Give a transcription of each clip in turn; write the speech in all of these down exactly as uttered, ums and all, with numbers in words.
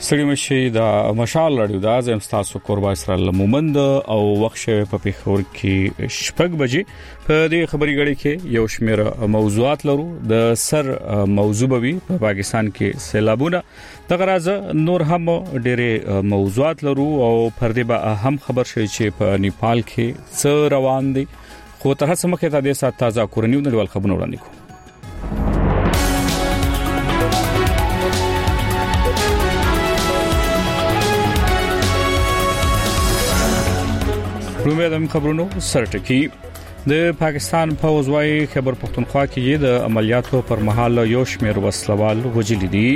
سړی مشي د مشال رادیو د ازم تاسو قربا اسرائیل مومند او وخت شوی په پیښور کې شپږ بجې په دې خبري غړي کې یو شمېر موضوعات لرو د سر موضوع به په پاکستان کې سیلابونه د غراز نور هم ډېر موضوعات لرو او پر دې به هم خبر شي چې په نیپال کې څه روان دي خو تر هڅه مخه ته د سات تازه کورنیو نړیوال خبرونه وړاندې کوو. رومېدم خبرونو سرټکی د پاکستان فوج وايي خبر پختونخوا کې د عملیاتو پر مهال یو شمېر وسلوال وژل دي.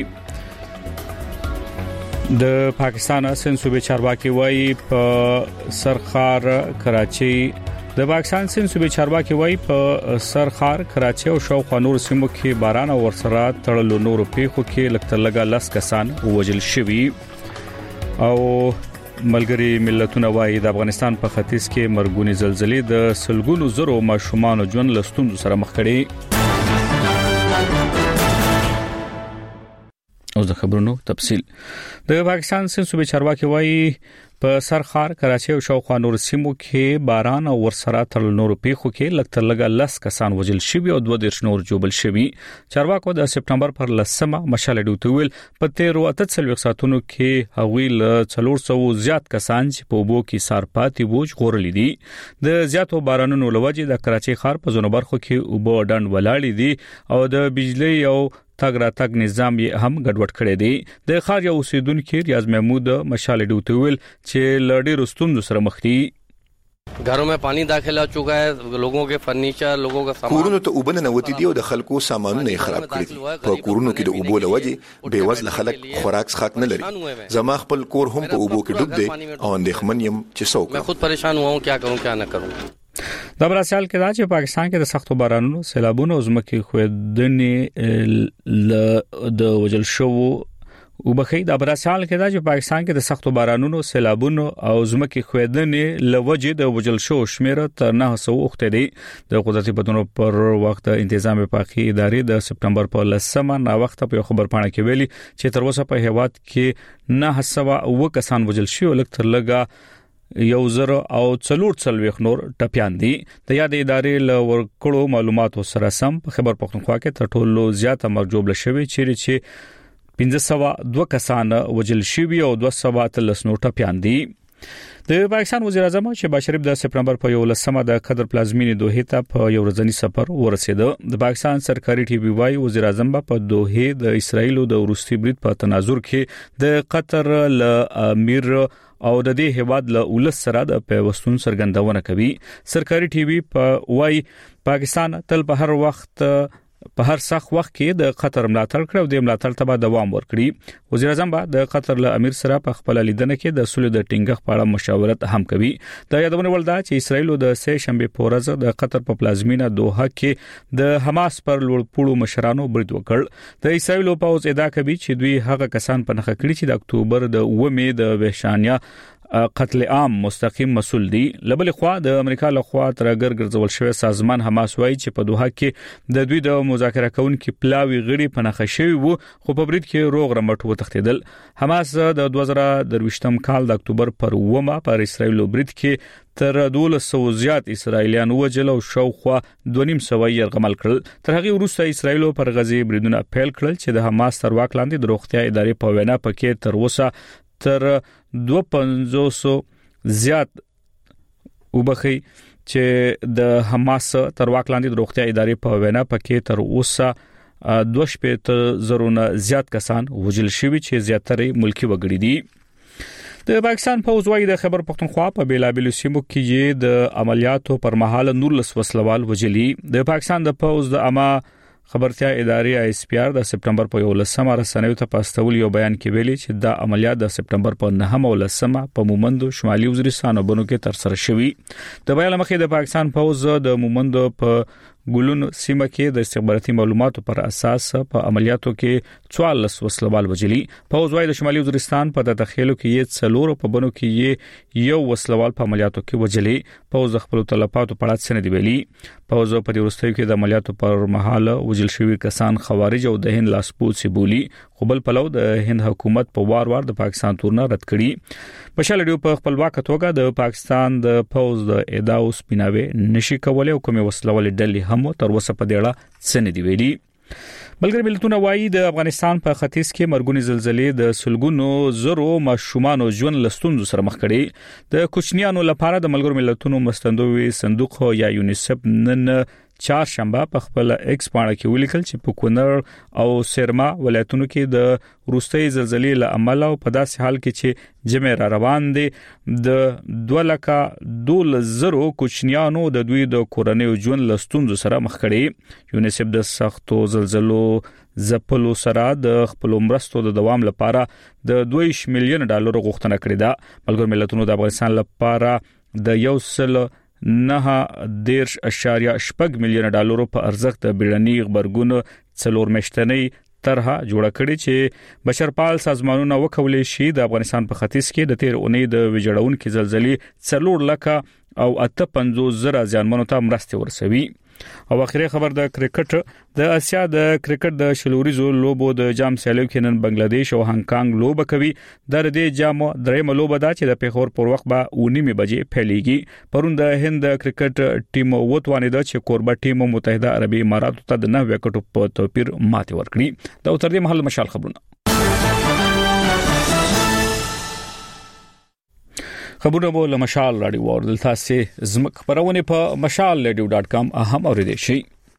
د پاکستان سند صوبې چارواکي وايي په سرخار کراچي د پاکستان سند صوبې چارواکي وايي په سرخار کراچي او شاوخوا نور سیمو کې باران او ورسره تړلو نور پیښو کې لکتر لګا لس کسان وژل شوي او ملګری ملتونه وايي د افغانستان په ختیځ کې مرګونی زلزلې د سلګونو زرو ماشومان ژوند لستون سره مخ کړي. او د خبرونو تفصيل د پاکستان سند صوبې چارواکي وايي په سرخار کراچي او شاوخوا نور سیمو کې باران او ورسره تړل نور پیښو کې لکتر لګا لس کسان وژل شوي او دوه دیرش نور جوړل شوي. چارواکو د سپټمبر پر لسمه مشال ډوتویل په تیر وخت څلوي ساتونو کې هغوی له څلور سوه زیات کسان چې په وبو کې سارپاتي بوج غورلې دي. د زیاتو بارانونو لوجې د کراچي ښار په زونو برخو کې وبو ډند ولاړې دي او د بجلی او تاګ را تاګ نظام یې هم ګډوډ کړی دی. د ښار یو اوسیدونکو ریاض محمود مشال ډوتویل چې لړډي رستم سره مخ دي. घरों में पानी दाखिल हो चुका है, लोगों के फर्नीचर, लोगों का सामान کورونو ته اوبه ننوتې دي او د خلکو سامانونه یې خراب کړي دي. په کورونو کې د اوبو لوجې بې وزله خلک خوراک څښاک نه لري. زما خپل کور هم په اوبو کې ډوب دی او اندېښمن یم چې څه وکړم. मैं खुद परेशान हुआ हूं, क्या करूं क्या न करूं. د براسیال کې دا چې پاکستان کې د سختو بارانونو سیلابونو او ځمکې خویدنې د وجل شو وبخې د براسیال کې دا چې پاکستان کې د سختو بارانونو سیلابونو او ځمکې خویدنې لوجې د وجل شو شمیر تر نه سو وخت دی. د قدرتي بدلونو پر وخت تنظیم پاکي ادارې د سپټمبر په لسمه نا وخت په خبر پاڼه کې ویلي چې تر اوسه په هیواد کې نه سوا و کسان وجل شي او لکتر لګا یو زر او څلور څلويخ نور ټپيان دي. د یاد ادارې له ورکړو معلوماتو سره سم په خبر پختونخوا کې تر ټولو زیاته مرجوب لشي چې چې پنځه سوه دوه کسان وجل شوي او دوه سوه اتلس نور ټپيان دي. د پاکستان وزیر اعظم شهباز شریف د سپټمبر په یو لسمه د قطر پلازمینې دوحه ته په یو ورځنی سفر ورسېد. د پاکستان سرکاري ټي وي وايي وزیر اعظم په دوحه د اسرایل او د روسي برید په تناظر کې د قطر له امیر او د دې هواد له ولس سره د پیوستون سرګندونه کوي. سرکاري ټي وي په وايي پاکستان تل په هر وخت په هر سخت وخت کې د قطر ملاتړ کړو او د ملاتړ ته به دوام ورکړي. وزیر اعظم به د قطر له امیر سره په خپل لیدنه کې د سولې د ټینګښت په اړه مشاورت هم کوي. د یادونه ولدا چې اسرایل د سه شنبه په ورځ د قطر په پلازمینه دوحه کې د حماس پر لوړپوړو مشرانو برید وکړ. د اسرایل په اوس ادعا کوي چې دوی هغه کسان په نخښه کړی چې د اکتوبر د اومه د وحشانيه قتل عام مستقیم مسول دي. لبل خوا د امریکا له خوا ترګر ګرځول شوی سازمان حماس وايي چې په دوحه کې د دوی د مذاکره کوونکو پلاوی غړي په نخښه شوی وو خو په برید کې روغ رمټ وتښتیدل. حماس د دوه زره درویشتم کال د اکتوبر پر اومه پر اسرایل برید کې تر دولس سوه زیات اسرایلیان وجل او شاوخوا دوه نیم سوه یرغمل کړل. تر هغه وروسته اسرایل پر غزي بریدونه پیل کړل چې د حماس تر واک لاندې د روغتیا ادارې په وینا پکې تر اوسه تر دوه پنځوس زیات وبخي چې د حماس تر واک لاندې د روغتیا ادارې په وینا پکې تر اوسه دوه شپږ زرونه زیات کسان وژل شوي چې زیاتره ملکی وګړي دي. د پاکستان فوج وايي د خبر پختونخوا په بیلابیلو سیمو کې د عملیاتو پر مهال نورلس وسلوال وژلي. د پاکستان د فوج د عامه خبرتیا ادارې آی اس پی آر د سپټمبر په یو لسمه رسنیو ته پاستول یو بیان کې ویلي چې د عملیات د سپټمبر په نهمه او لسمه په مومندو شمالي وزیرستان وبونو کې تر سره شوي. د بیان مخې د پاکستان فوج د مومندو په ګلون سیمه کې د استخباراتي معلوماتو پر اساس په عملیاتو کې څوارلس وسلوال وجلي. پوځ وايي د شمالي وزیرستان په تخیلو کې یې څلور په بنو کې یو وسلوال په عملیاتو کې وجلي. پوځ د خپل تلفاتو په اړه څه نه دی ویلي. پوځ په دې وروستیو کې د عملیاتو پر مهال وجل شوی کسان خوارج او د هند لاسپوڅ بولی. خو بل پلو د هند حکومت په وار وار د پاکستان تورنه رد کړي. بشال ډیو په خپلواک توګه د پاکستان د پوځ د ادعاو سپیناوي نشي کولای او کومه وسلوال ډلې هم تر اوسه په دې اړه څه نه دی ویلي. بلګر ملتونه وایي د افغانستان په ختیځ کې مرګونی زلزلې د سلګونو زرو ماشومان ژوند لستوندو سره مخ کړي. د کوچنیانو لپاره د ملګر ملتونو مستندوي صندوق یا یونیسف نن چهارشنبه په خپل ایکس باندې کې ولیکل چې په کونړ او سرما ولایتونو کې د وروستۍ زلزلې له امله او په داسې حال کې چې جمع را روان دي د دوه لکه دوه زره کوچنیانو د دوی د کورنۍ ژوند لستوندو سره مخ کړي. یونیسف د سختو زلزلو زپلو سره د خپل مرستو د دوام لپاره د دوه میلیون ډالر غوښتنه کړې ده. ملګر ملتونو د افغانستان لپاره د یو سل نه دیرش اشاریه شپږ میلیون ډالر په ارزښت د بیړني خبرګون څلور میاشتنۍ طرحه جوړه کړې چې بشرپال سازمانونه وکولې شي د افغانستان په ختیځ کې د تیر اونۍ د ویجاړونکو زلزلې څلور لکه او اته پنځوس زره ځانمنو ته مرستې ورسوي. او اخیری خبر د کرکټ د اسیا د کرکټ د شلوريزو لوبو د جام سیالیو کې نن بنگلاديش او هانګ کانګ لوب کوي. د دې جام درېمه لوب ده چې د پیښور پر وخت به اونیمه بجې پیلېږي. پرون د هند کرکټ ټیم وټوانیده چې کوربه ټیم متحده عربي اماراتو ته د نه وکټو په توپیر ماتې ورکړي. دا تر دې محل مشال خبرونه خبرونه بو له مشال رادیو ورل تاسو زمک خبرونه په مشال رادیو ډاٹ کام اهم اوریدئ شي.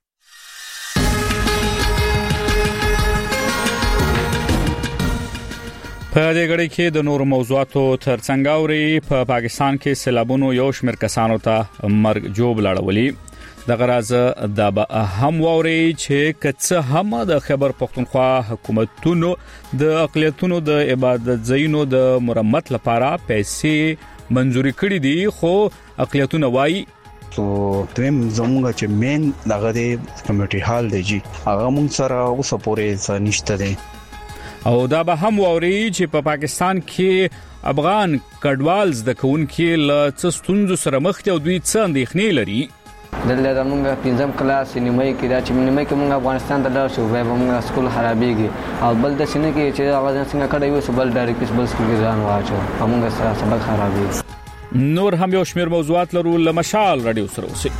په دې غړي کې د نور موضوعاتو ترڅنګ اوري په پاکستان کې سیلابونو یو شمېر کسانو ته مرګ جوړ لاړولي. د غراز د به هم ووري چې کڅ هم د خیبر پختونخوا حکومتونو د اقلیتونو د عبادت ځایونو د مرمت لپاره پیسې منځوري کړې دي. خو اقلیتونه وایي سو تم زموږ چې مین دغه د کمیټي حال دی جی هغه مونږ سره اوس پورې نشته دی. او دا به هم ووري چې په پا پاکستان کې افغان کډوالز د کونکي ل څستونزو سره مخ دي او دوی څه اندېښنې لري. دلته زمونږ پنځم کلاس نیمه کې دا چې نیمه کې مونږ افغانستان ته لاړ شو به مونږ سکول خرابېږي او بل د سینې کې چې هغه څنګه کړی وي سو بل ډایرکټ بل سکول کې ځان واچو مونږ سره سبق خرابېږي. نور هم یو شمېر موضوعات لرو له مشال رادیو سره اوسئ.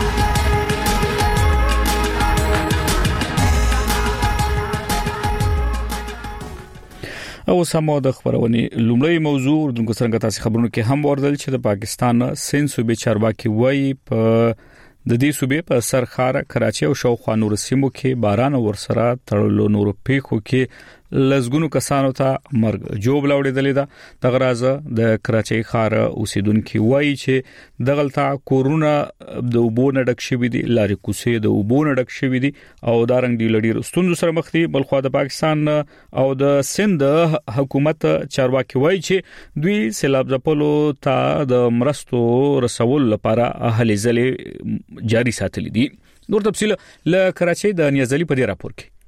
او سمو د خبرونې لومړی موضوع د څنګه تاسو خبرونه کې هم وردل چې د پاکستان سین صوبې چارواکي وایي په د دې صوبې په سرخاره کراچي او شاوخوا نور سیمو کې باران ورسره تړلو نور پیښو کې لزګونو کسانو ته مرګ جوړ لاوړېدل ده. د غرازه د کراچي خار اوسیدونکو وایي چې دغلطه کورونا د وبونه ډک شوی دي لارې کوسې د وبونه ډک شوی دي او دارنګ دی لړۍ ستوندو سره مخ دي. بل خو د پاکستان او د سند حکومت چارواکي وایي چې دوی سیلاب ځپلو ته د مرستو رسول لپاره هلې ځلې جاری ساتلې دي. نور تفصیل له کراچي د نیازلي په دې راپور کې.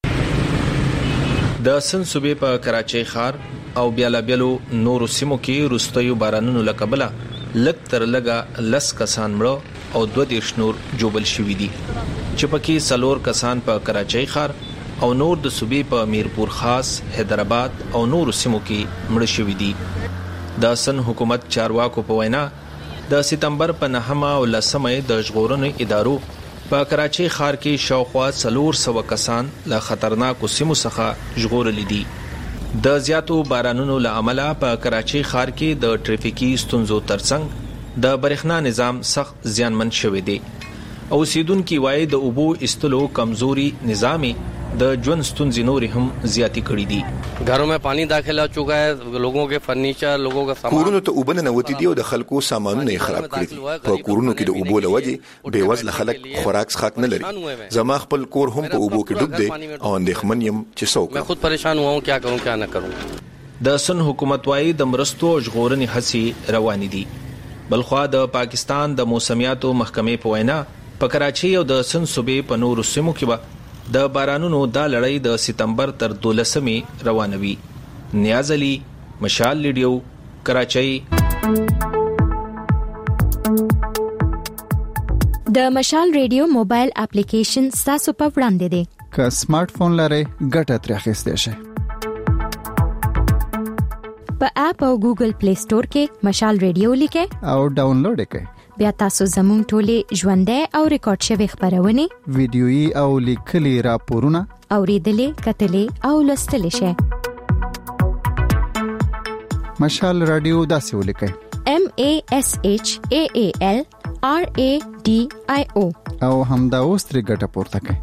د سن صوبې په کراچي ښار او بیالابیلو نورو سیمو کې روستیو بارانونو لکبله لک تر لګه لس کسان مړه او دوه دیرش نور جوبل شوي دي چې پکې څلور کسان په کراچي ښار او نور د صوبې په میرپور خاص حیدرآباد او نورو سیمو کې مړه شوي دي. د سن حکومت چارواکو په وینا د سپتمبر په نهمه او لسمه د ژغورنې ادارو په کراچي ښار کې شاوخوا څلور سوه کسان له خطرناکو سیمو څخه ژغورل دي. د زیاتو بارانونو له امله په کراچي ښار کې د ټریفیکي ستونزو ترڅنګ د برېښنا نظام سخت زیانمن شوی دی. اوسیدونکو وایي د اوبو استلو کمزوري نظامي د ژوند ستونزې نور هم زیاتی کړې دي. घरों में पानी दाखिल हो चुका है, लोगों के फर्नीचर, लोगों का सामान کورونو ته اوبه ننوتې دي او د خلکو سامانونه یې خراب کړي دي. په کورونو کې د اوبو لوجې بې وزله خلک خوراک څښاک نه لري. زما خپل کور هم په اوبو کې ډوب دی او اندېښمن یم چې څه وکړم. मैं खुद परेशान हुआ हूं, क्या करूं क्या न करूं. د سن حکومت وايي د مرستو ژغورنې هڅې روانې دي. بلخوا د پاکستان د موسمیاتو محکمې په وینا په کراچۍ او د سند صوبې په نورو سیمو کې به د بارانونو دا لړۍ د سپتمبر تر دولسمې روانوي. نیاز علي، مشال لیډیو، کراچۍ. د مشال ریډیو موبایل اپلیکیشن تاسو په وړاندې دی. که سمارټ فون لرئ ګټه ترې اخیستئ شئ. په اپ او ګوګل پلی سٹور کې مشال ریډیو لیکئ او ډاونلوډ کړئ. بیا تاسو زموږ ټولې ژوندۍ او ریکارډ شوی خبرونه، ویډیويي او لیکلي راپورونه اوریدلې، کتلې او لوستلې شئ. مشال رادیو داسې ولیکئ: M A S H A A L R A D I O او همدا اوس ترې ګټه پورته کړئ.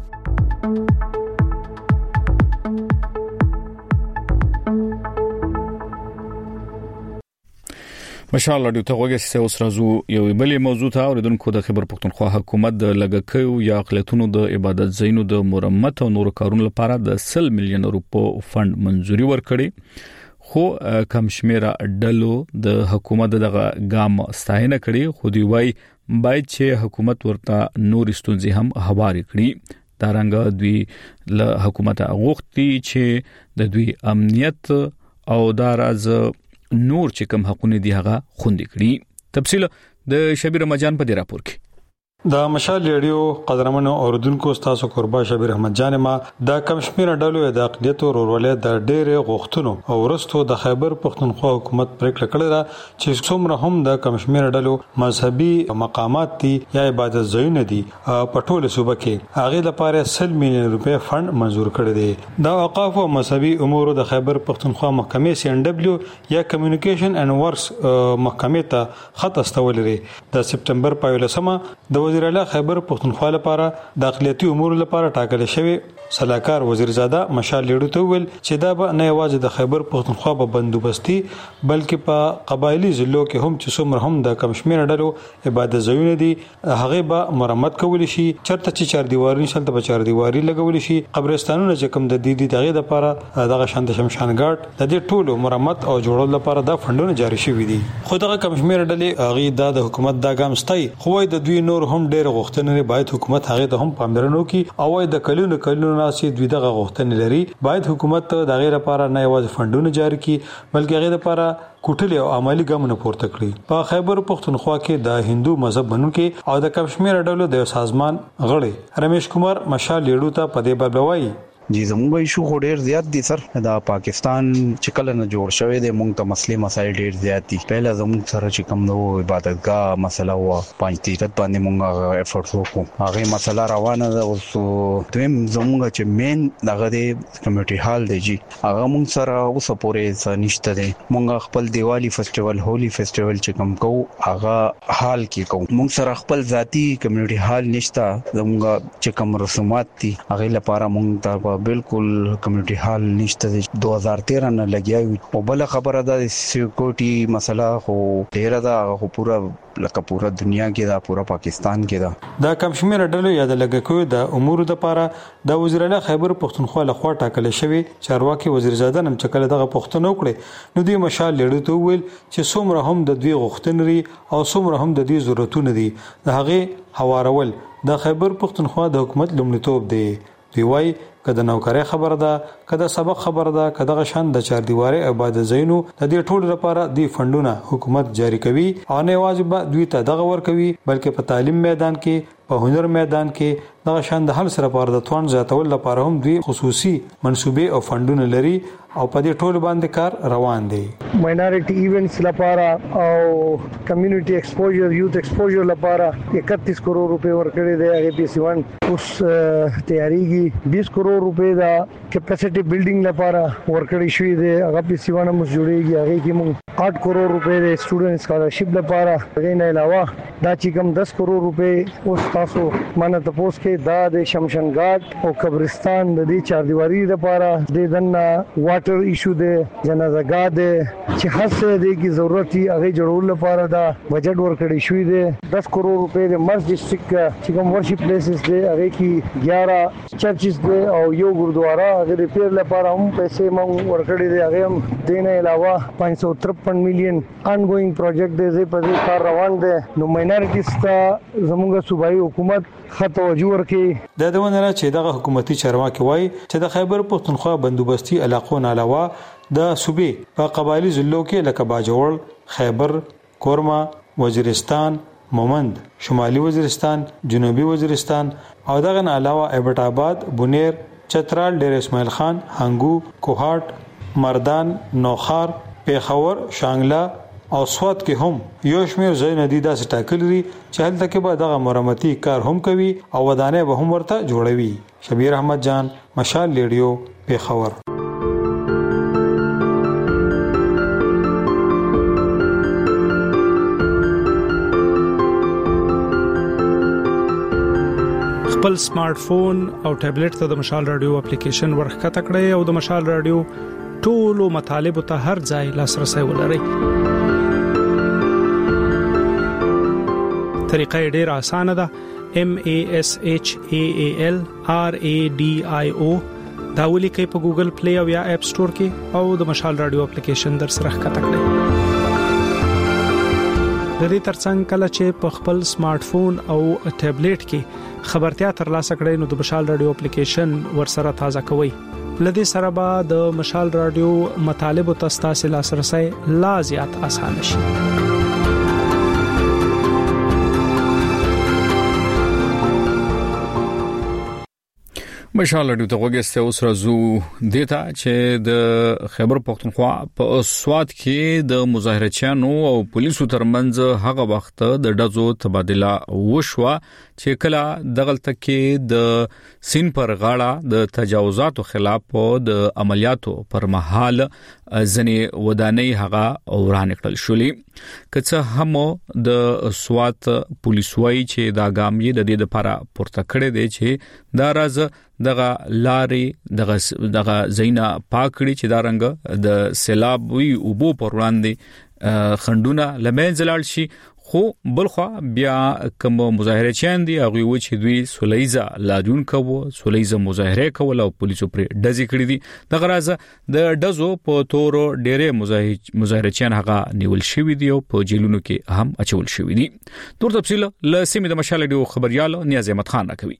مشال رادیو ته وګورئ. اوس راځو یو بلې موضوع ته. اوریدونکو د خیبر پختونخوا حکومت د لګکیو یا اقلیتونو د عبادت ځایونو د مرمت او نور کارونو لپاره د سل میلیون روپو فند منزوري ورکړي، خو کم شمیره ډلو د حکومت دغه ګام ستاینه کړي. خو دی وای باید چې حکومت ورته نور ستونزې هم هواري کړي. دا رنګ دوی له حکومت غوښتي چې د دوی امنیت او داراز نور چې کوم حقونه دي هغه خوندي کړي. تفصیل د شبیر رمضان په دې راپور کې. د مشال ریډیو قدرمنو اوردونکو تاسو قربا شبیر احمد جان ما د کمشمیر ډلو د اقلیت او ورولې د ډېر غوښتنو او ورستو د خیبر پختونخوا حکومت پریکړه کړې ده چې څومره هم د کمشمیر ډلو مذهبي مقامات دي یا عبادت ځایونه دي په ټوله صوبه کې هغه لپاره سل میلیون روپے فند منزور کړی دی. د اوقاف او مذهبي امور د خیبر پختونخوا محکمې سی ان ډبلیو یا کمیونیکیشن اینڈ ورکس محکمې ته خط استول لري. د سپتمبر په ولسمه د وزیر اعلی خیبر پختونخوا لپاره د اقلیتي امور لپاره ټاکل شوی صلاحکار وزیرزاده مشال لیډو ته ویل چې دا به نه یوازې د خیبر پختونخوا په بندوبستي بلکې په قبایلی ضلعو کې هم چې څومره هم د کمشمیر ډلو عبادت ځایونه دي هغه به مرمت کول شي. چرته چې چار دیواری نشلته په چار دیواری لګول شي. قبرستانونه چې کوم د دې دغه لپاره دغه شانت شمشان ګارد د دې ټولو مرمت او جوړول لپاره دا فندونه جاری شوي دي. خو دغه کمشمیر ډلې هغه د حکومت دا ګام ستای خو د دوی نور هم ډېر غوښتنې باید حکومت هغه ته هم پاملرنه وکړي او د کلونو کلونو ناسي دوی دغه غوښتنې لري. باید حکومت د غیر لپاره نه یوازې فندونه جاری کړي بلکې هغه لپاره کوټلې او عملی ګامونه پورته کړي. په خیبر پختونخوا کې د هندو مذهب منونکو او د کمشمیر ډلو د سازمان غړي رمیش کمار مشال لیډو ته په دې باب وایي جی زموږ ایشو خو ډیر زیات دي سر. دا پاکستان چې کله نه جوړ شوی دی موږ ته مسلې مسایل ډیر زیات دي. پهله زموږ سره چې کوم نو عبادتګاه مسله و پنځ تیرت باندې موږ افورټ وکړو هغه مسله روانه ده. اوس دویم زموږ چې مین دغه د کمیونټي هال دی جی هغه موږ سره اوس پورې نشته دی. موږ خپل دیوالی فیسټیوال هولي فیسټیوال چې کوم کو هغه حال کې کو موږ سره خپل ذاتی کمیونټي هال نشته. زموږ چې کوم رسومات دي هغه لپاره موږ ته بالکل کمیونټي هال نشته. دو هزار تیرہ نه لګیاوي او بل خبره ده سکیورټي مسله خو ډیر ده خو پورا لکه پورا دنیا کې دا پورا پاکستان کې دا. د کمشمیر ډلو یا د لګکوي د امور لپاره د وزیر اعلی خیبر پختونخوا لخوا ټاکل شوی چارواکي وزیرزاده نن چکل دغه پښتنو کړي نو دی مشال لیډو ته ویل چې څومره هم د دوی غوښتنې او څومره هم د دوی ضرورتونه دي د هغه هوارول د خیبر پختونخوا د حکومت لومړیتوب دی. دی وای کله نوکرې خبره ده کله سبق خبره ده کله شان د چار دیواره عبادت زینو د دې ټولو لپاره دی فندونه حکومت جاری کوي او نه واجب دوی ته دغه ور کوي بلکې په تعلیم میدان کې په هنر میدان کې دغه شان د حل سره لپاره د توان زیاتول لپاره هم دوی خصوصي منسوبې او فندونه لري او په دې ټولو باندې کار روان دی. ماینورټي ایونټس لپاره او کمیونټي ایکسپوژر یوث ایکسپوژر لپاره اکتیس کروڑ روپے ورکړي دي. هغه پی سی ون اوس تیاریږي بیس کروڑ روپے دا کیپاسټي بلډینګ لپاره ورکړي شوی دی. هغه پی سی ون هم جوړیږي. هغه کې موږ आठ کروڑ روپے د سټوډنټ سکالرشپ لپاره هغه نه علاوه دا چې کوم دس کروڑ روپے اوس تاسو مانه تاسو کې دا د شمشان ګارد او قبرستان د دې چار دیواری لپاره د دنه واټر ایشو ده جنازګاه ده چې هر څه دی کی ضرورت هي هغه جوړول لپاره دا بجټ ورکړی شوی دی دس کروڑ روپے د مرز ډسټریکټ چې کوم ورشپ پلیسز دی هغه کې ग्यारह چرچز دی او یو ګردوارا هغه ریپیر لپاره هم پیسې مونږ ورکړی دی هغه هم دینه علاوه پانچ سو ترپن میلیون انګوینګ پروجیکټ دی چې په دې کار روان دی نو ماینورټیز ته زموږ صوبایي حکومت خطو جوړ کې د دونه را چې دغه حکومتي چارواکي وایي چې د خیبر پختونخوا بندوبستي علاقو نه علاوه د صوبې په قبایلی ضلعو کې لکه باجوړ، خیبر، کورما، وزیرستان، مومند، شمالي وزیرستان، جنوبي وزیرستان او دغه نه علاوه ایبټ آباد، بونیر، چترال، ډیر اسماعیل خان، هنګو، کوهاټ، مردان، نوخار، پیښور، شانګلا او سوات کې هم یو شمېر ځای ندی داسې ټاکل لري چې هلته کې به دغه مرمتي کار هم کوي او ودانې به هم ورته جوړوي. شبیر احمد جان، مشال ریډیو، پیښور. خپل سمارټ فون او ټابلیټ ته د مشال رادیو اپلیکیشن ورخکته کړئ او د مشال رادیو ټولو مطالب ته هر ځای لاسرسي ولرئ. طریقه ډیره اسانه ده. M A S H A A L R A D I O دا ولیکئ په ګوګل پلی او یا اپ سٹور کې او د مشال رادیو اپلیکیشن در سره ښکته کړئ. د دې ترڅنګ کله چې په خپل سمارټ فون او ټابلیټ کې خبرتیا ترلاسه کړئ نو د مشال رادیو اپلیکیشن ورسره تازه کوئ. لدې سره به د مشال رادیو مطالب او تاسو لاسرسي لا زیات اسانه شي. مشال رادیو ته وګورئ اوس راځو دیتا چې د خیبر پختونخوا په سوات کې د مظاهرچیانو او پولیسو ترمنځ هغه وخت د ډزو تبادله وشوه چې کله دغلت کې د سین پر غاړه د تجاوزاتو خلاف د عملیاتو پر مهال ځنې ودانۍ هغه وران کړل شولې کڅه هم د سوات پولیس وایي چې دا ګام یې د دې لپاره پورته کړی دی چې دا راز دغه لارې دغه دغه زینا پاکړي چې دا رنګ د سیلاب وی او بو پر وړاندې خندونه لمنځلال شي خو بلخوا بیا کوم مظاهره چاند دي هغه و چې دوی سولیزا لاجون کوو سولیزا مظاهره کول او پولیسو پر ډزې کړې دي دغه راز د ډزو په تور ډېرې مظاهره چان هغه نیول شوی دی او په جیلونو کې هم اچول شوی دي. تور تفصیل ل سیمه د مشال ډیو خبريال نیاز احمد خان راکوي.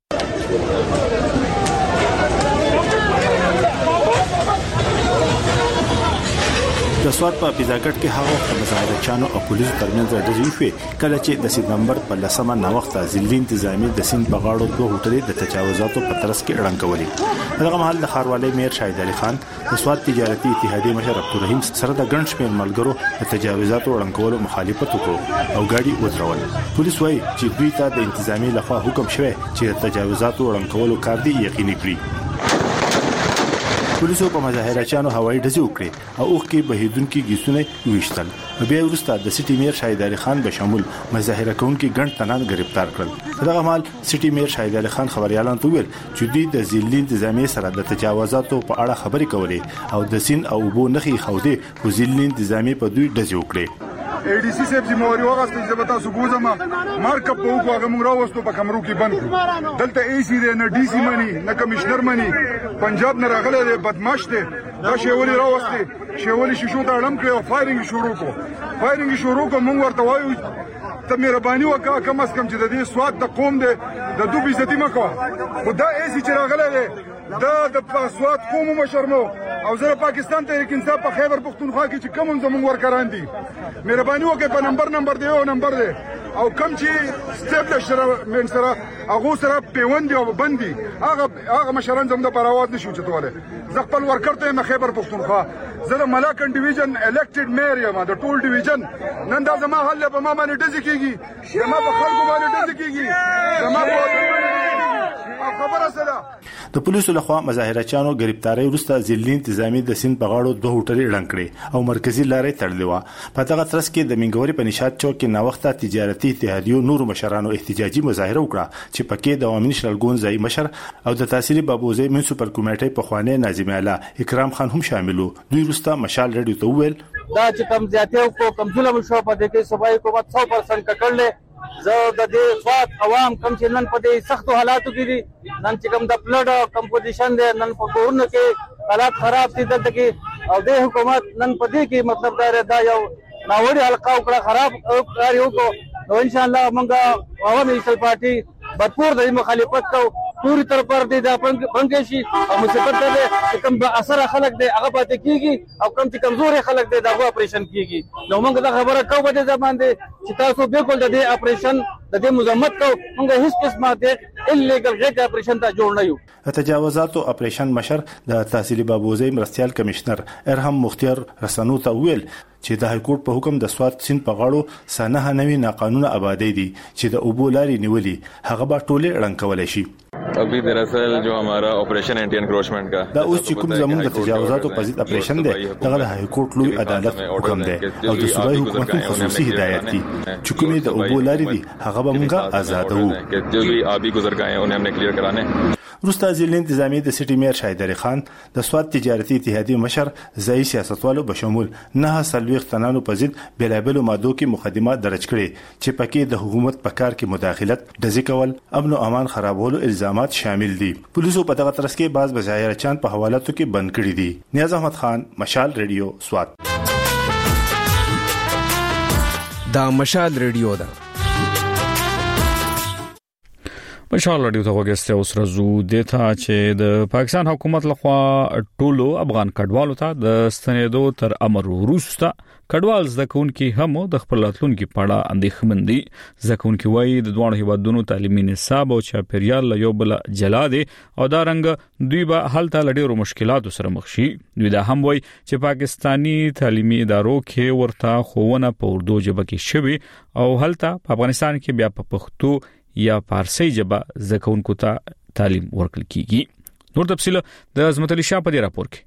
د سوات په پیزاګټ کې هغه وخت مظاهره چانو او پولیسو ترمنځ ډزې شوې کله چې د سپتمبر په لسمه نا وخت ځلې انتظامی د سین په غاړو دوه هوټلې د تجاوزاتو په ترڅ کې اړنګ کولې. دغه محل د خاروالۍ میر شاهد علي خان د سوات تجارتي اتحادیې مشر عبدالرحیم سره د ګڼ شمېر ملګرو د تجاوزاتو اړنګ کولو مخالفت وکړ او ګاډي ودرول. پولیس وايي چې دوی ته د انتظامی لخوا حکم شوی چې د تجاوزاتو اړنګ کولو کار دی یقیني کړي. پولیسو په مظاهره چانو هوایي ډزې وکړې او اوخ کې بهیدونکو گیسونه ویشتل. بیا وروسته د سټي میر شاهد علي خان به شامل مظاهره کوونکو ګڼ تنان گرفتار کړل. دغه مال سټي میر شاهد علي خان خبريالان ته ویل چې دوی د ځلې انتظامی سره د تجاوزاتو په اړه خبرې کولې او د سین او بو نخي خوده په ځلې انتظامی په دوی ډزې وکړې. اې ډي سي صاحب زموږ وغوښتل چې تاسو ګوزما مارکپ په وګو هغه موږ راوستو په کمرو کې بند کړو. دلته اي سي دی نه ډي سي مني نه کمشنر مني پنجاب نه راغلی دی بدمعش دی دا شیولي راوستي شیولي شیشو ته اړم کړو فایرینګ شروع کو فایرینګ شروع کو موږ ورته وایو ته مهرباني وکړه کم از کم چې د دې سواد د قوم دی د دوه عزت مکو خدا اي سي چې راغلی دی دا د پاسواد قوم مشرمو او زه پاکستان ته لیکن صاحب په خیبر پختونخوا کې چې کوم زموږ ورکران دي مهرباني وکړئ په نمبر نمبر دی او نمبر دی او کم چې سټیبلش سره من سره هغه سره پیوند او بندي هغه هغه مشران زموږ د پرواز نشو چتواله. زه خپل ورکر ته م خیبر پختونخوا زه د ملاکن ډیویژن الیکټډ میر یم د ټول ډیویژن نن دا زما حل په ما باندې ډز کیږي زما په خلکو باندې ډز کیږي زما په خبره سره د پولیسو لخوا مظاهرچیانو گرفتاری وروسته ځلین انتظامی د سین په غاړو دوه هوټلې ړنګ کړې او مرکزی لارې تړلې و. په دغه ترڅ کې د منګوري په نشاط چوک کې ناوخته تجارتي اتحادیو نور مشرانو احتجاجي مظاهره وکړه چې پکې د عوامي نشرالګون ځای مشر او د تحصیلي بابوزي منسوپر کمیټې په خوانه ناظم الله اکرام خان هم شاملو. دوی وروسته مشال رادیو ته وویل دا چې کم زیاتیو کو کم ظلم شو په دې کې صوبایي حکومت سو پرسنټ کړل. زه د دې خاط عوام کم چې نن په دې سختو حالاتو کې دي، نن چې کم د پلډ کمپوزیشن دی، نن په کورونو کې حالات خراب دي دلته کې، او د حکومت نن په دې کې مطلب دا دا یو ناوړي حلقه وکړه خراب کار یو کو. نو ان شاء الله موږ عوامي نشل پارټي برپور د مخالفت کو پوری طرح پر دي دا پنګشي او مصیبت ده چې کوم به اثر خلک دی هغه پاتې کیږي او کوم چې کمزوري خلک دی دا اپریشن کیږي. نو موږ دا خبره کوو په دې ځمان دي چې تاسو بالکل د دې اپریشن د دې مزمت کو موږ هیڅ قسمه دې انلیګل غیر اپریشن ته جوړ نه یو. تجاوزاتو اپریشن مشر د تحصیلي بابوزي مرستيال کمشنر ارهم مختار رسنو ته ویل چې د هایکورټ په حکم د سوات سین په غاړو سنه نوي ناقانونه آبادی دي چې د اوبو لاري نیولي هغه به ټوله ړنګ کولای شي. अभी दरअसल जो हमारा ऑपरेशन एंटी एनक्रोचमेंट का دا اوس چې کوم زموږ د تجاوزاتو په ضد اپریشن دی دغه د های کورټ لوی عدالت حکم دی او د صوبایي حکومت خصوصي هدایت دي چې کومې د اوبو لاري دي هغه به موږ آزادو. जो भी आबी गुजरगाहें उन्हें हमने क्लियर कराने. روستا ځل انتظامی د سټي میر شایدری خان د سواد تجارتي اتحادیې مشر ځای سیاستوالو بشمول نه سلويخ تنانو په ضد بلابل ماده کې مقدمه درج کړي چې پکې د حکومت په کار کې مداخلت د ځکول امن او امان خرابولو الزامات شامل دي. پولیسو په دغه ترڅ کې بعض مظاهرچیان په حوالاتو کې بند کړي دي. نیاز احمد خان، مشال ریډیو، سواد. دا مشال ریډیو ده. مشال رادیو ته وګورئ اوس رزو دته چې د پاکستان حکومت لخوا ټولو افغان کډوالو ته د ستنېدو تر امر وروسته کډوال زدهکونکي هم د خپل راتلونکي پړه اندېښمن دي. زدهکونکي وایي د دوه هیوادونو تعلیمي نصاب او چاپیریال له یو بل جلا دي او دا رنګ دوی به هلته لډیرو مشکلاتو سره مخ شي. دوی دا هم وایي چې پاکستانی تعلیمي ادارو کې ورته خوونه په اردو ژبه کې شوی او هلته په افغانستان کې بیا په پښتو یا فارسی ژبه زکونکو ته تعلیم ورکړل کیږي. نور تفصیل د عظمت علي شاه په دې راپور کې.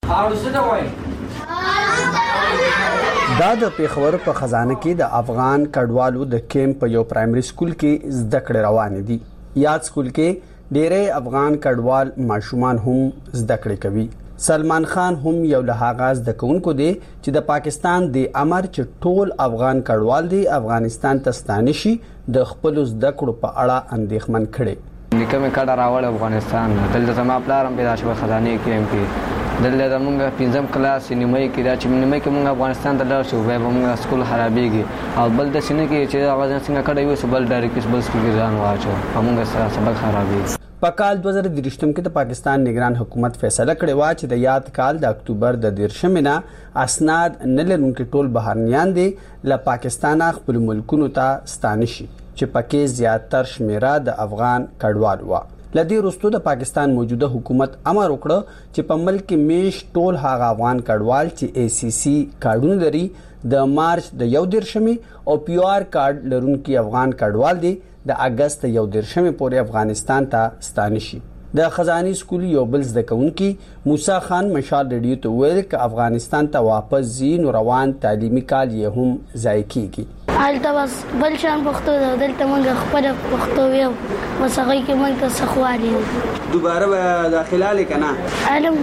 دا د پیښور په خزانه کې د افغان کډوالو د کیمپ په یو پرایمري سکول کې زده کړې روان دي. یاد سکول کې ډېرې افغان کډوال ماشومان هم زده کړې کوي. سلمان خان هم یو له هغه زده کوونکو دی چې د پاکستان د امر چې ټول افغان کډوال دی افغانستان ته ستانه شي د خپل زده کړو په اړه اندېښمن کړي. نیکه مې کډه راوړ افغانستان دلته زما پلارم پیدا شو خزانه کې کې دلته زمونږ پنځم کلاس نیمه کې دا چې نیمه کې مونږ افغانستان ته لاړ شو به مونږ سکول خرابېږي او بل د سینې کې چې هغه څنګه کډه یو سبل ډایرکټ بل سکول ځان واچو همغه سبق خرابېږي. په کال دوه زره درشتم کې د پاکستان نگران حکومت فیصله کړې و چې د یاد کال د اکتوبر د دیرشم نه اسناد نه لرونکي ټول بهرنیان دي له پاکستان خپل ملکونو ته ستانه شي چې پکې زیاتر شمیره د افغان کډوال و. لدی رستو د پاکستان موجوده حکومت امر وکړ چې په ملک کې میش ټول هغه افغان کډوال چې ای سی سی کارډونه لري د مارچ د یو دیرشمي او پی آر کارډ لرونکي افغان کډوال دي د اگست یو دیرشمي پورې افغانستان ته ستانه شي. د خزانی سکول یو بل زده کوونکی موسی خان مشال ریډیو ته ویل چې افغانستان ته واپس زین روان تعلیمي کال یې هم ضایع کیږي. البته بس بل شان پښتو دلته موږ خپل پښتو یو بس هغه کې موږ ته سخوالي دوباره به داخله لیکنه علم.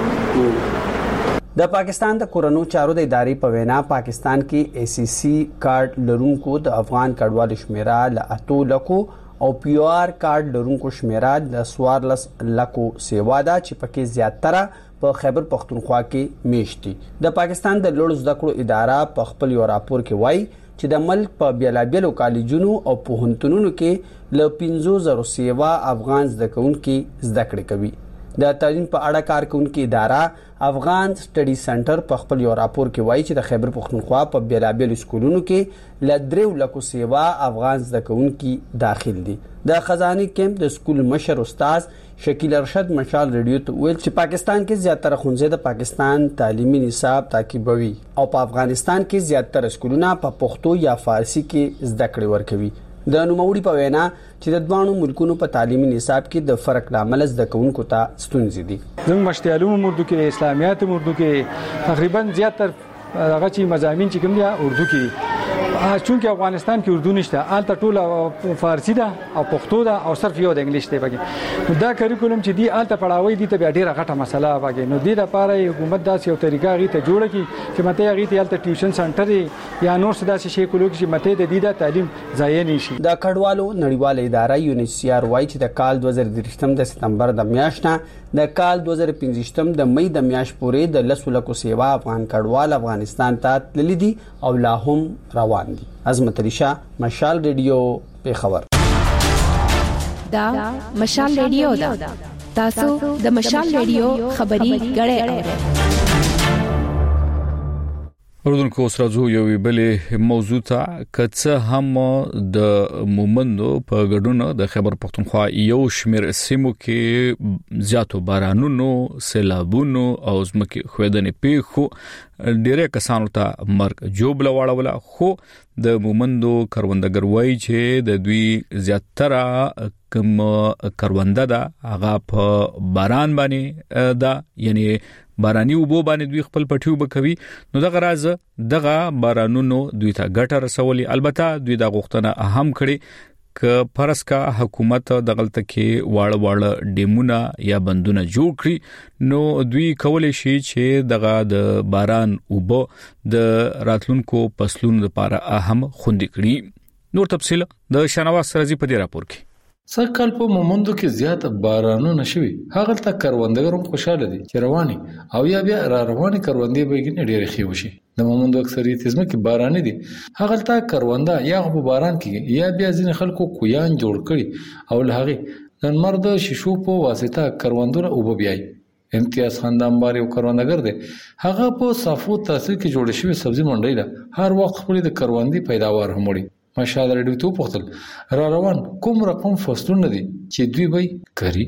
د پاکستان د کورونو چارو د ادارې په وینا پاکستان کې ای سی سی کارت لرونکو د افغان کډوالو شمیره ل اتو لکو او پی آر کارت لرونکو شمیره د سوارلس لکو سیوا ده چې پکې زیاتره په خیبر پختونخوا کې میشتي. د پاکستان د لوړ زده کړو اداره په خپل یو راپور کې وایي چې د ملک په بیلابیلو کالجونو او پوهنتونونو کې ل پنځه زره سیوا افغان زده کوونکي زده کړې کوي. د تعلیم په اړه کار کوونکي اداره افغان سټډي سنټر په خپل یو راپور کې وایي چې د خیبر پختونخوا په بیلابیلو سکولونو کې ل درې لکو سیوا افغان زده کوونکي داخل دي. د خزانی کیمپ د سکول مشر استاد شکیل ارشد مشال ریډیو ته ویل چې پاکستان کې زیاتره ښوونځي د پاکستان تعلیمي نصاب تعقیبوي او په افغانستان کې زیاتره سکولونه په پښتو یا فارسی کې زده کړې ورکوي. د نوموړي په وینا چې د دوانو ملکونو په تعلیمي نصاب کې د فرق لامل زده کوونکو ته ستونزې دي. زموږ مشتي علوم اردو کې، اسلامیات اردو کې، تقریبا زیاتره هغه چې مضامین چې کوم دي اردو کې. چونکه افغانستان کې اردو نشته، الته ټول فارسی ده او پښتو ده او صرف یو د انګلیش دی پکې. دا کریکولم چې دی الته پڑھاوي دي ته بیا ډیره غټه مسله واګي. نو دې لپاره حکومت داسې یو طریقه غي ته جوړه کی چې مته غي ته الته ټیوشن سنټر یا نور څه داسې شي کولو چې مته د دې د تعلیم ضایع نشي. د کډوالو نړیواله اداره یو ان ایچ سی آر وايي چې د کال دوه زره درې د سپتمبر د میاشتې د کال دوه زره پنځه د مې د میاشت پورې د لسو لکو سیوا افغان کډوال افغانستان ته تللي دي او لا هم روان دي. عظمت ریشا، مشال ریډیو، پیښور. دا مشال ریډیو دا تاسو د مشال ریډیو خبري غړې اورئ. اردن کو سرازو یو بلې موضوع ته کڅه هم د مومندو په ګډون د خیبر پختونخوا یو شمیر سیمو کې زیاتو بارانونو، سیلابونو او ځمکې ښویدنې پیښو ډیره کسانو ته مرګ جوړ واړوله. خو د مومندو کروندګر وایي چې د دوی زیاتره کوم کرونده ده هغه په باران باندې ده، یعنی باراني وبو باندې دوی خپل پټیو بکوي. نو دغه راز دغه بارانونو دوی ته ګټه رسولي. البته دوی د غوښتنه اهم کړي ک فرض کا حکومت دغلت کې واړه واړه ډیمونه یا بندونه جوړ کړي، نو دوی کولای شي چې دغه د باران وبو د راتلونکو فصلونو لپاره اهم خوندې کړي. نور تفصيل د شنواز سرزي په دې راپور کې. سرکل په مومندو کې زیات بارانونه شوي، هغه ته کروندګر هم خوشاله دي چې رواني او یا بیا را رواني کروندې به کې ډېر ښه وشي. د مومندو اکثریت ځمکې باراني دي، هغه ته کرونده یا په باران کې یا بیا ځین خلکو کویان جوړ کړي او له هغه نن مرد شیشو په واسطه کروندونه او بیاي. امتیاز خاندان بار یو کروندګر دی، هغه په صافو تحصیل کې جوړ شوی سبزی منډي ده، هر وخت خپل د کروندې پیداوار هم وړي. ماشاءالله ریډیو ته پوښتل را روان کوم رقم فصلونه دي چې دوی به کوي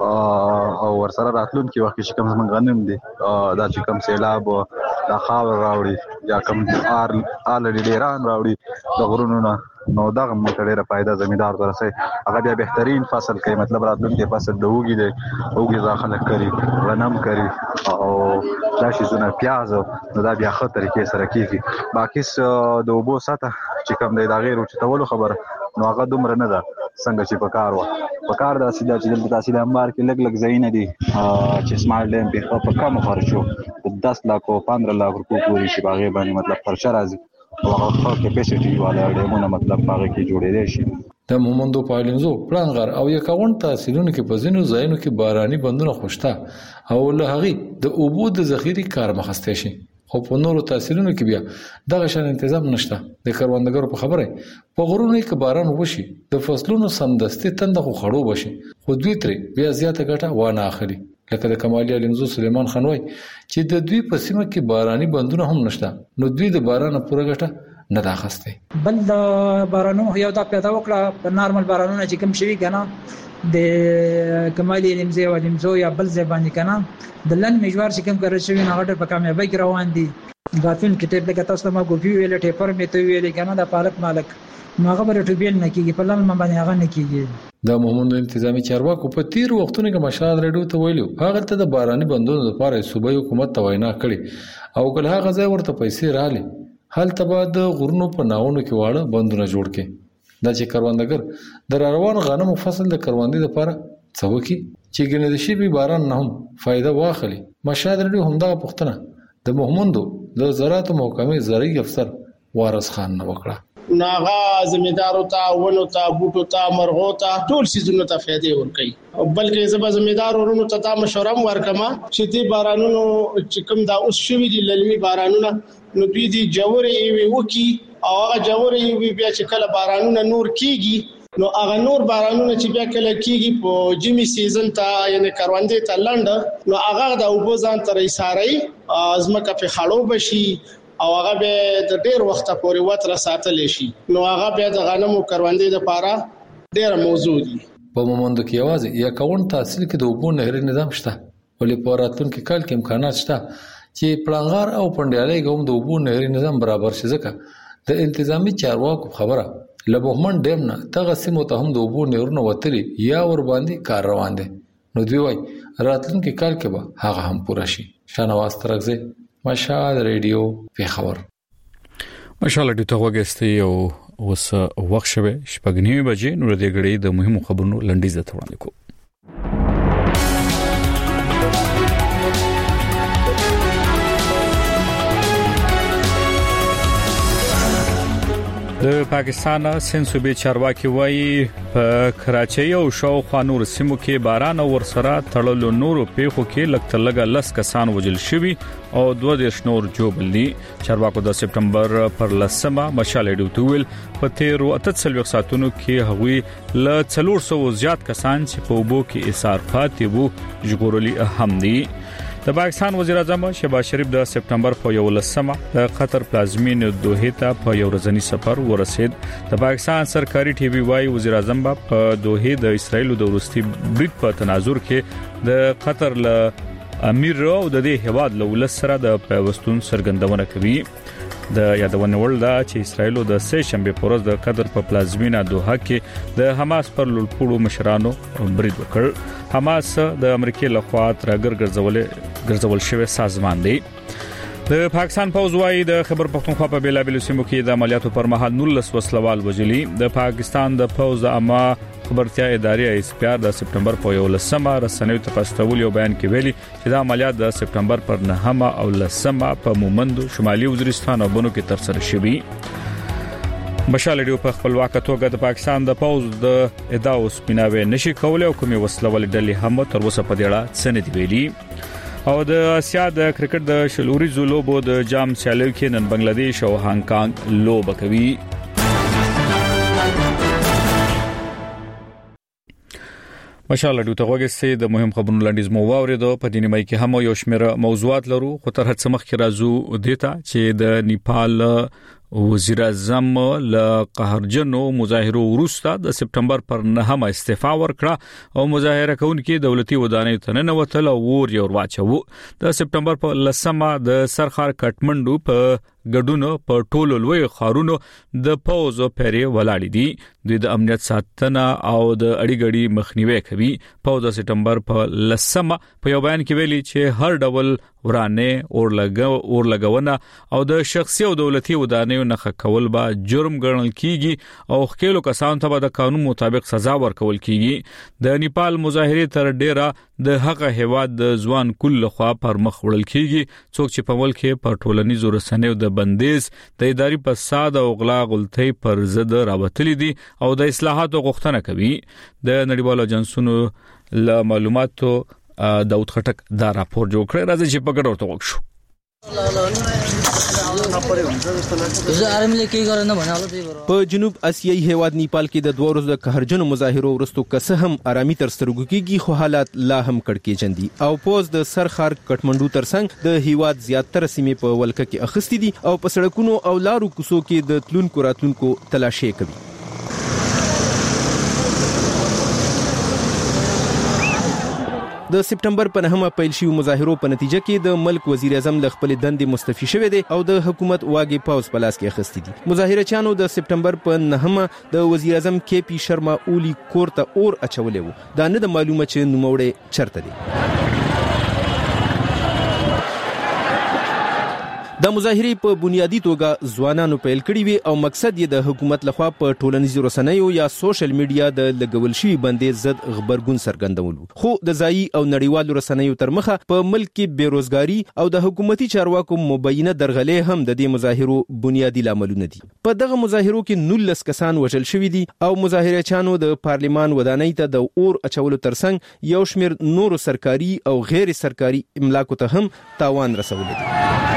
او ورسره راتلونکي وخت چې کوم زمونږ غنم دي دا چې کوم سیلاب د خاور راوړي یا کوم آر آلډي ډیران راوړي د غرونو نه، نو دا موږ ډیره فائدہ زمیندار ورسره هغه بیا بهترین فصل کوي. مطلب راتلونکي فصل د وګي دي وګي ځاخله کوي، غنم کوي او دا شي زونه پیاز نو دا بیا خطر کې سره کیږي. باقي د وبو ساته چې کوم د غیر او چتولو خبر نو هغه دومره نه ده څنګه چې په کار و په کار د سیده چې د تحصیل امبار کې لګ لګ زین دي چې سمارټ ډیم په په کم خرچو د دس لک او پندرہ لک روپیو پورې شي باغې باندې مطلب خرچ راځي او هغه کیپاسټي والا ډیمونه مطلب باغې کې جوړېدل شي. د مومندو پالینزو پلانغار او یکاون تحصیلونو کې په ځینو ځایونو کې باراني بندونه خوشته او له هغه د اوبو د ذخیره کار مخسته شي، خو په نورو تحصیلونو کې بیا دغه شان تنظیم نشته. د کروندګرو په خبره په غرونو کې باران وشي د فصلونو سمدستي تند خو خړو بشي، خو دوی ترې بیا زیاته ګټه ونه اخلي. لکه د کمالي علمزو سلیمان خان وای چې د دوی په سیمه کې باراني بندونه هم نشته، نو دوی د باران پوره ګټه نه دا خسته. بل د بارانو یو دا پیدا وکړه په نارمل بارانونه چې کوم شوی کنه د کمالي علمزو او علمزو یا بل زبانی کنه د لن مجوار چې کوم کار شوی نه غټه په کامیابی کې روان دي. غافل کتاب لکه تاسو ما ګوفي ویل ټیپر میته ویل کنه د پالک مالک نو هغه بر ټوبیل نه کیږي په لمن باندې هغه نه کیږي. د مومندو انتظامی چارواکو په تیر وختونو کې مشال ریډیو ته ویلو هغه ته د باراني بندونو لپاره صوبایي حکومت توینا کړي او کله هغه ځای ورته پیسې رااله حال تبا د غرونو په ناونو کې واړه بندونه جوړ کړي. دا چې کروندګر د روان غنمو فصل د کروندې لپاره څه وکړي چې ګنې د شی به باران نه هم فائدہ واخلي. مشال ریډیو همدا پښتنه د مومندو د زراعت محکمې زرعي افسر وارث خان نه وکړه. ناغا زمیدارو ته ونو ته بوټو ته مرغو ته ټول سيزونو ته فائدې ورکړي، بلکې زما زمیدار ورونو ته دا مشوره ورکما چې دې بارانونو چې کوم دا اوس شوی دي للمي بارانونه نو دوی دي جوړې وي وکي او هغه جوړې وي بیا چې کله بارانونه نور کیږي نو هغه نور بارانونه چې بیا کله کیږي په جمی سیزن ته یعنی کروندې ته لنډ نو هغه د اوبو ځان تر ایساري ازمکه په خړو بشي او هغه به د ډیر وخت پورې وتر ساتل شي، نو هغه به د غنمو کروندې لپاره ډیر موضوع دي. په مومندو کې یوازې یا کاون تحصیل کې د اوبو نهري نظام شته، ولې په راتلونکي کال کې امکانات شته چې پلانغار او پندیالي کوم د اوبو نهري نظام برابر شي. ځکه د انتظامی چارواکو خبره لبهمن ډیم نه دغه سیمو ته هم د اوبو نیورونه وتلي یا ور باندې کار روان دي. نو دوی وای راتلونکي کال کې به هغه هم پوره شي. شانواز ترغزه مشال ریډیو پیښور. مشال ډیو ته وګستي او اوس وخت شوه شپږ نیمه بجې نور د غړي د مهمو خبرونو لنډیز ته وړاندې کوم. د پاکستان سند صوبې چارواکي وایي په کراچۍ او شاوخوا نور سیمو کې باران او ورسره تړلو نورو پیښو کې لکه لګا لس کسان وژل شوي او دوه دیرش نور جوړل دي. چارواکو د سپټمبر پر لسمه مشال ډیو ویل په تیرو اتلس ساعتونو کې هغوی ل څلور سوه زیات کسان چې په اوبو کې ایثار پاتې وو ژغورلي هم دي. د پاکستان وزیر اعظم شهباز شریف د سپټمبر په یولسمه د قطر پلازمینه دوحه ته په یو ورځنی سفر ورسید. د پاکستان سرکاري ټي وي وايي وزیر اعظم په دوحه د اسرایل د وروستي بریټ په تناظر کې د قطر له امیر او د دې هواد له ولس سره د پیوستون سرګندونه کوي. د یادونه ول دا چې اسرایل د سه شنبه پورز د قطر په پلازمینه دوحه کې د حماس پر لوړپوړو مشرانو برید وکړ. حماس د امریکای له خوا ترګر ګرځول ګرځول شوی سازمان دی. د پاکستان پوز وايي د خبر پښتونخوا په بیلابل سیمو کې د عملیاتو پر مهال نولس وسلوال وژلي. د پاکستان د پوز د عامه خبرتیا ادارې اس پی ار د سپټمبر په یولسمه رسنیو ته پاستول یو بیان کې ویلي چې د عملیات د سپټمبر پر نهمه او لسمه په مومند شمالي وزیرستان او بنو کې تر سره شوي. مشال ډیو په خپلواک توګه د پاکستان د پوز د ادعاو سپیناوي نشي کولای او کومي وسلوال ډلې هم تر اوسه په دې اړه سند ویلي. او د اسیا د کرکټ د شلوري زولوبو د جام سیالیو کې نن بنگلاديش او هانګ کانګ لوب کوي. مشال ډیو ته وګورئ د مهم خبرونو لاندې مو واوریدو. په دې نیمه کې هم یو شمېر موضوعات لرو خو تر هڅه مخکې راځو دیتا چې د نیپال وزیر اعظم له قهرجنو مظاهرو وروسته د سپټمبر پر نهمه استعفا ورکړه او مظاهره کوونکي دولتي ودانۍ ته ننوتل او ور یو واچو. د سپټمبر په لسمه د سرخار کټمنډو په ګډونو په ټولو لوی خارونو د پوز پیری ولاړ دي. دوی د امنیت ساتنه او د اړیګړي مخنیوي کوي. پوز د سپټمبر په لسمه په یو بیان کې ویلي چې هر ډول ورانه اور لګو اور لګونه او د شخصي او دولتي ودانیو نه کول به جرم ګڼل کیږي او خکېلو کسانو ته به د قانون مطابق سزا ورکول کیږي. د نیپال مظاهره تر ډیره د هغه هواد د ځوان کل خوا پر مخ وړل کیږي څوک چې په ملک په ټولنیزو رسنیو د بندیز د اداري فساد او غلا غلطۍ پر ضد راوتلي دي او د اصلاحاتو غوښتنه کوي. د نړیوالو اجنسونو له معلوماتو داود خټک دا راپور جوړ کړی. راځي چې په ګډه ورته وښو. په جنوب اسیایي هیواد نیپال کې د دوه ورځو د قهرجنو مظاهرو وروسته کسه هم آرامي تر سترګو کېږي خو حالات لا هم کړکېچن دي او پوز د سرخار کټمنډو ترڅنګ د هیواد زیاتره سیمې په ولکه کې اخستې دي او په سړکونو او لارو کوڅو کې د تلونکو راتلونکو تلاشي کوي. د سپټمبر په نهمه پیل شوی مظاهرو په نتیجه کې د ملک وزیر اعظم له خپل دندې مستعفي شوی دی او د حکومت واګي پاوز په لاس کې اخیستي دي. مظاهرچیانو د سپټمبر په نهمه د وزیر اعظم کے پی شرما اولی کورته اور اچولې وو. دا نه د معلومه چې نوموړی چرته دی. د مظاهرې په بنیادی توګه ځوانانو پیل کړی وي او مقصد یې د حکومت لخوا په ټولنیزو رسنیو یا سوشل میډیا د لګول شوی بندیز ضد خبرګون څرګندول. خو د ځایي او نړیوالو رسنیو تر مخه په ملک کې بیروزګاری او د حکومتي چارواکو مبینه درغلې هم د دې مظاهرو بنیادی لاملونه دي. په دغه مظاهرو کې نولس کسان وژل شوي دي او مظاهرچیانو د پارلیمان ودانۍ ته د اور اچولو ترڅنګ یو شمېر نورو سرکاري او غیر سرکاري املاکو ته هم تاوان رسولی دی.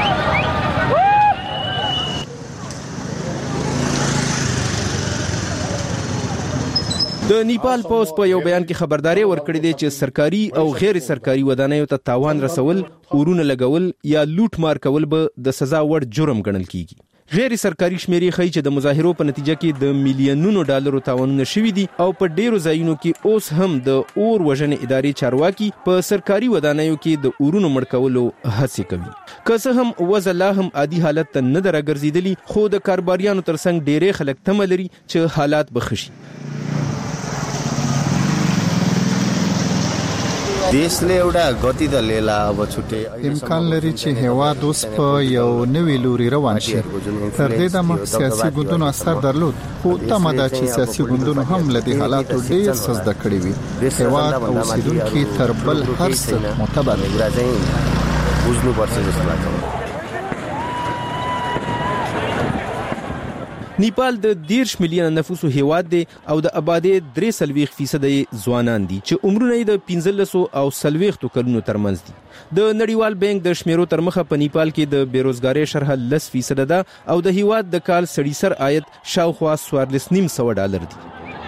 د نیپال پوز په یو بیان کې خبرداري ورکړې ده چې سرکاري او غیر سرکاري ودانیو ته تاوان رسول، اورونه لګول یا لوټ مار کول به د سزا وړ جرم ګڼل کیږي. غیر سرکاري شمیرې ښیي چې د مظاهرو په نتیجه کې د میلیونونو ډالرو تاوانونه شوي دي او په ډیرو ځایونو کې اوس هم د اور وژنې ادارې چارواکي په سرکاري ودانیو کې د اورونو مړ کولو هڅې کوي. که څه هم وضع لا هم عادي حالت ته نه ده راګرځېدلې، خو د کاروباریانو ترڅنګ ډیری خلک تمه لري چې حالات به ښه شي. देशले एउटा गति त लेला अब छुट्टै امکان لري چې هیواد اوس په یو نوې لوري روان شي. تر دې دمه سیاسي ګوندونو اثر درلود، خو تمه ده چې سیاسي ګوندونو هم له دې حالاتو ډېر څه زده کړي وي. هیواد او اوسیدونکي تر بل هر څه معتبر बुझ्नुपर्छ जस्तो लाग्छ. نیپال د دیرش میلیون نفوسو هیواد دی او د آبادی درې سلويخ فیصد ځوانان دي چې عمرونه یې د پنځلسو او سلويختو کلونو ترمنځ دي. د نړیوال بانک د شمیرو تر مخه په نیپال کې د بیروزګاری شرح لس فیصد ده او د هیواد د کال سړي سر عاید شاوخوا څوارلس نیم سوه ډالر دي.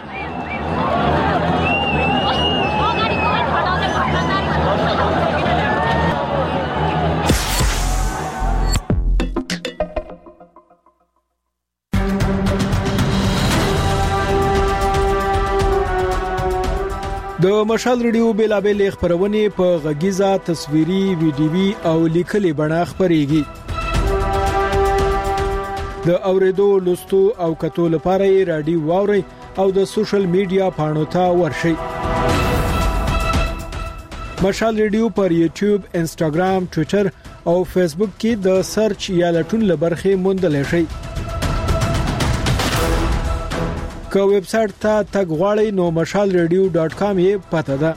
د مشال ریډیو بیلابل خبرونه په غږیزه تصویري ویډیوي او لیکلي بڼه خبريږي. د اوریدو لوستو او کتو لپاره یې رادیو واوري او د سوشل میډیا پاڼو ته ورشي. مشال ریډیو پر یوټیوب، انستګرام، ټوئیټر او فیسبوک کې د سرچ یا لټون لبرخه موندل شي. که ویب سټ ته تګ غواړئ نو مشال ریډیو ډاټ کام یې پته ده.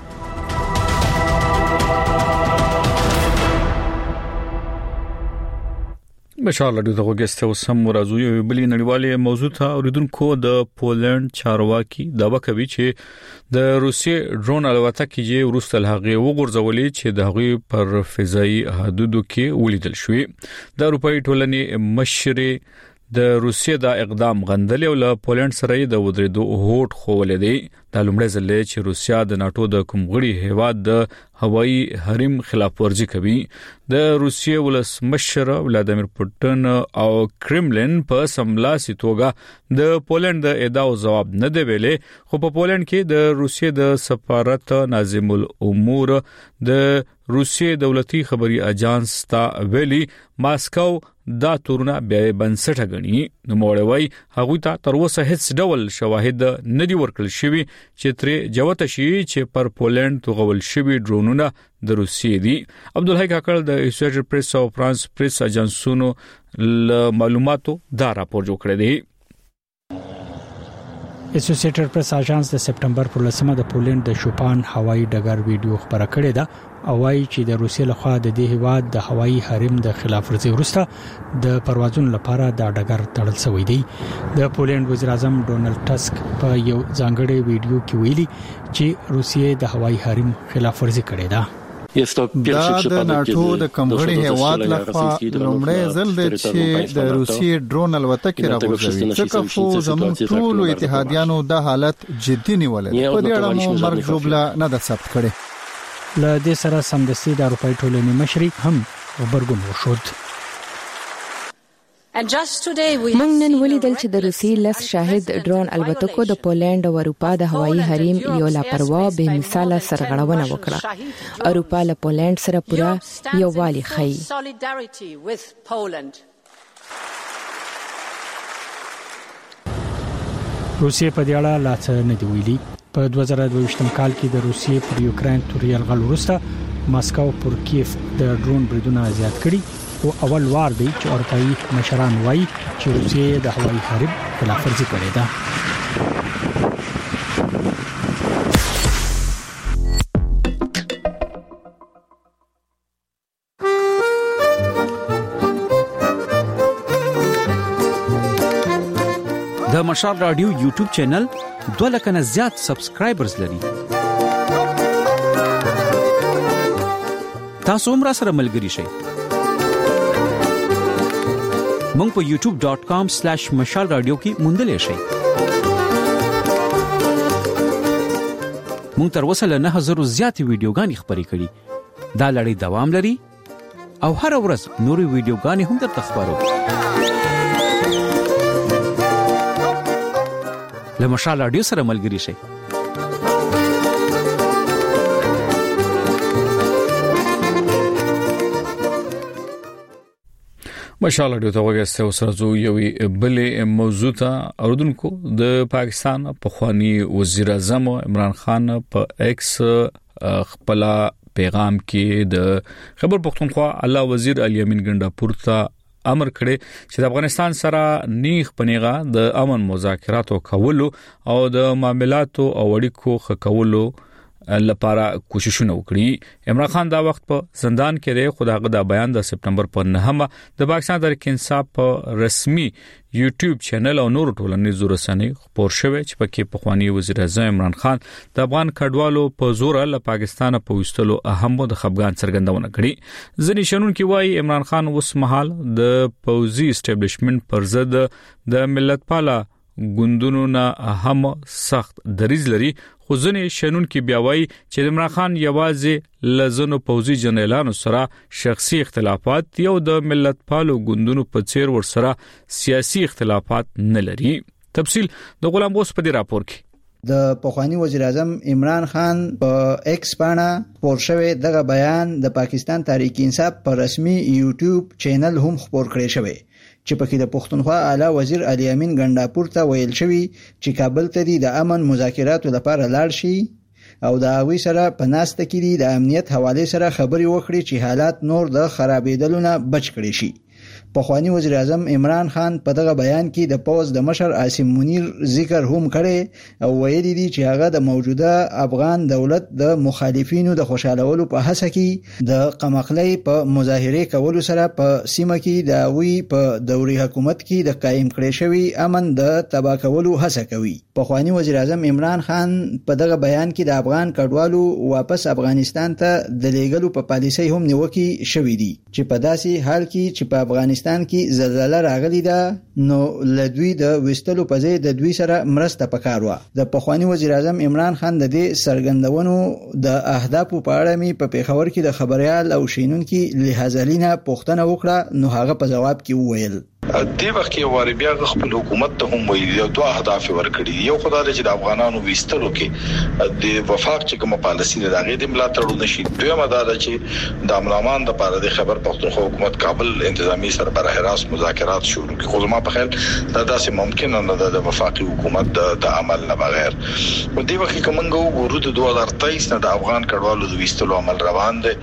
مشال ریډیو ته وګورئ او سم راځو یو بلې نړیواله موضوع ته اوریدونکو د پولند چارواکي داوا کوي چې د روسیې ډرون الوتکې چې ورسته هغه وګرځولې چې د هغه پر فضائي حدودو کې ولیدل شوې. د اروپאי ټولنې مشري د روسیې دا اقدام غندل او له پولند سره د ودرېدو هوټ خوولې دی. د لومړي ځل چې روسیا د ناتو د کومغړي هیواد د هوایي حریم خلاف ورزي کوي. د روسیې ولسمشر ولادیمیر پوتین او کرملین په سملاسي توګه د پولند د ادعاو جواب نه دی ویلي، خو په پولند کې د روسیې د سفارت ناظم الامور د روسیې دولتي خبري اجانس ته ویلي ماسکو دا تورونه بیا بنسټه غني. نو موړوي هغه ته تر اوسه هیڅ ډول شواهد نه دی ورکړل شوی چې ترې جوته شي چې پر پولند توغول شوی ډرونونه د روسیې دي. عبدالحی کاکړ د اسوسییټډ پریس او فرانس پریس اجنسونو معلوماتو دا راپور جوړ کړی دی. اسوسییټډ پریس اژانس د سپټمبر پر لسمه د پولند د شوپان هوایي ډګر ویډیو خبره کړې ده او وايي چې د روسیې لخوا د دې هیواد د هوایي حریم د خلاف ورزي وروسته د پروازونو لپاره د ډګر تړل شوی دی. د پولند وزیر اعظم ډونالد ټسک په یو ځانګړي ویډیو کې ویلي چې روسیې د هوایي حریم خلاف ورزي کړې ده. دا د ناتو د کمغړي هیواد لخوا لومړی ځل دی چې د روسیې ډرون الوتکې راغورځوي، ځکه خو زموږ ټول اتحادیانو د حالت جدي نیولې. په دې اړه مو مرګ جوړه نه ده ثبت کړې. له دې سره سمدستي د اروپאי ټولنې مشري هم خبرګون وشود. موږ نن ولیدل چې د روسي لس شاهد ډرون الوتکو د پولند او اروپا د هوایي حریم یو لاپروا به مثاله سرغړونه وکړه. اروپا له پولند سره پوره یووالي ښيي. روسیې په دې اړه لا څه نه دی ویلي. په دوه زره دوه ویشتم کال کې د روسیې پر یوکرين توري یرغل وروسته ماسکو پر کیف د ډرون بریدونه زیات کړي او اول وار دی چې اروپאי مشران وایي چې روسیې د هوایي حریم خلاف ورزي کړې ده. د مشال رادیو یوټیوب چینل دوه لک نه زیات سبسکرایبرز لري. تاسو هم را سره ملګري شئ. مونږ په یوټیوب ډاٹ کام سلیش مشال رادیو کې موندلې شئ. مونږ تر اوسه له نه هزار زیات ویډیوګانې خبرې کړې. دا لړۍ دوام لري او هر ورځ نوري ویډیوګانې هم درته خبرو. له مشال رادیو سره ملګري شئ. مشال رادیو ته وګورئ او سره زو یوې بلې موضوع ته اوردونکو د پاکستان پخوانی وزیر اعظم عمران خان په ایکس خپل پیغام کې د خبر پښتونخوا اعلی وزیر علي امین ګنڈاپور ته امر کړی چې د افغانستان سره نیغ پنیغه د امن مذاکراتو کولو او د معاملاتو او اړیکو خکولو لپاره کوششونه وکړي. عمران خان دا وخت په زندان کې دی، خو داغه دا بیان د سپټمبر په نهمه د پاکستان تحریک انصاف په رسمي یوټیوب چینل او نور ټولنیزو رسنۍ خبر شوه چې پکې پخوانی وزیر اعظم عمران خان د افغان کډوالو په زور له پاکستان په وستلو اهم د خفګان څرګندونه کړې. ځینې شنونکو وايي عمران خان اوس مهال د پوزي اسټابلیشمنت پر ضد د ملت پاله ګوندونو نه هم سخت دریځ لري، خو ځینې شنونکو بیا وایي چې عمران خان یوازې لزنو پوزي جنرالانو سره شخصي اختلافات یو د ملت پالو ګوندونو په څیر ور سره سیاسي اختلافات نه لري. تفصیل د غلام غوث په دې راپور کې. د پخوانی وزیر اعظم عمران خان په ایکس باندې خبر شوی دغه بیان د پاکستان تحریک انصاف په رسمي یوټیوب چینل هم خبر کړی شوی چې پکې د پښتونخوا اعلی وزیر علي امین ګنڈاپور ته ویل شوی چې کابل ته د امن مذاکراتو لپاره لاړ شي او د هغوی سره په ناسته کې د امنیت حواله سره خبري وکړي چې حالات نور د خرابېدلو نه بچ کړي شي. پخوانی وزیر اعظم عمران خان په دغه بیان کې د پوز د مشر عاصم منیر ذکر هم کړي او ویلي دي چې هغه د موجوده افغان دولت د مخالفینو د خوشالولو په هڅه کې د قمقلۍ په مظاهره کولو سره په سیمه کې د وی په دوري حکومت کې د قائم کړي شوی امن د تبا کولو هڅه کوي. پخوانی وزیر اعظم عمران خان په دغه بیان کې د افغان کډوالو واپس افغانستان ته د لیږلو په پالیسۍ هم نیوکه شوې دي چې په داسې حال کې چې په افغانستان کې زلزلہ راغلی ده نو لدوی د وستلو په ځای د دوی سره مرسته پکاروا. د پخوانی وزیر اعظم عمران خان د دې سرګندونو د اهدافو په اړه می په پیښور کې د خبريال او شینونکو لحاظلینا پوښتنه وکړه نو هغه په جواب کې وویل دی وخت کې واری بیا خپل حکومت ته هم ویلي او دوه اهداف ورکړي. یو خدای چې د افغانانو وستلو کې د وفاق چې کومه پالیسي ده هغه د ملاتړ نشي. دویمه دا ده چې د امنامان د لپاره د خبر پښتونخوا حکومت کابل انتظامی سربراہ راست مذاکرات شروع کړي، خو زما په خیال دا داسې ممکن نه ده د وفاقي حکومت د عمل نه بغیر. په دې وخت کې کومنګ وګورو د دوه هزار تیئیس نه د افغان کډوالو د وستلو عمل روان دی.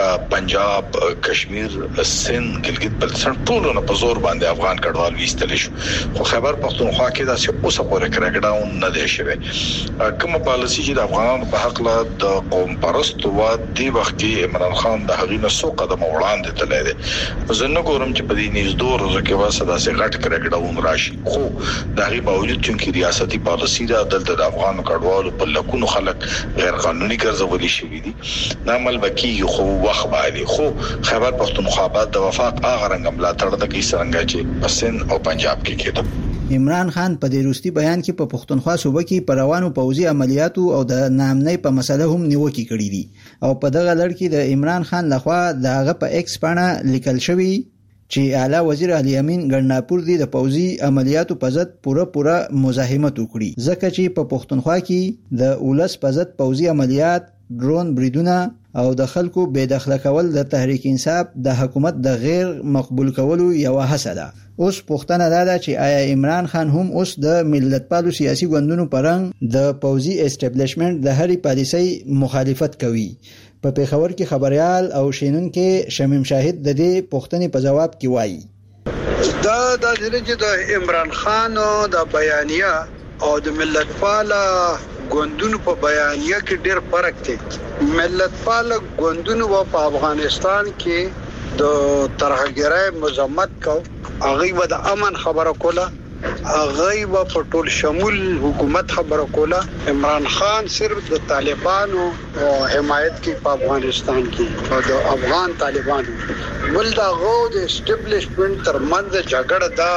پنجاب، کشمیر، سند، ګلګت بلتستان ټول نه په زور باندې افغان کډوال وستل شو، خو خبر پښتونخوا کې دا څه اوسه پورې کراګډاون نه دی شوی. کومه پالیسي چې د افغانانو په حق له د قوم پرست و دی وخت کې عمران خان د هغې نه څو قدم وړاندې تللی دی. زه نه ګورم چې په دې نږدې ورځو کې واسه داسې غټ کراګډاون راشي، خو د هغې باوجود چې ریاستي پالیسي دا دلته د افغان کډوالو په لکونو خلک غیر قانوني ګرځولي شوي دي. دا عمل وکړي خو وخت باندې، خو خبر پښتونخوا بعد د وفاق هغه رنګ ملاتړ د کی څنګه چې سند او پنجاب کې کېده. عمران خان په دې روستي بیان کې په پښتونخوا صوبه کې پر روانو پوځي عملیاتو او د نامنۍ په مسله هم نیوکه کړې دي او په دغه لړ کې د عمران خان لخوا دغه په ایکس باندې لیکل شوی چې اعلی وزیر علي امین ګنڈاپور دی د پوځي عملیاتو په ضد پوره پوره مزاحمت وکړي، ځکه چې په پښتونخوا کې د اولس په ضد پوځي عملیات، ډرون بریدونه او د خلکو بے دخله کول د تحریک انصاف د حکومت د غیر مقبول کولو یو هڅه ده. اوس پوښتنه دا ده چې آیا عمران خان هم اوس د ملت پالو سیاسي ګوندونو پرنګ د پوځي اسټابلیشمنت د هرې پالیسۍ مخالفت کوي؟ په پیښور کې خبريال او شینونکو شمیم شاهد د دې پوښتنې په جواب کې وایي دا د چې د عمران خان د بیانیه او د ملت پاله ګوندونو په بیانیه کې ډېر فرق دی. ملت پاله ګوندونو په افغانستان کې د ترهګرۍ مذمت کو، هغه به د امن خبره کوله، هغه به په ټول شمول حکومت خبره کوله. عمران خان صرف د طالبانو حمایت کې په افغانستان کې او د افغان طالبانو بل دا غو د اسټابلیشمنت ترمنځ جګړه دا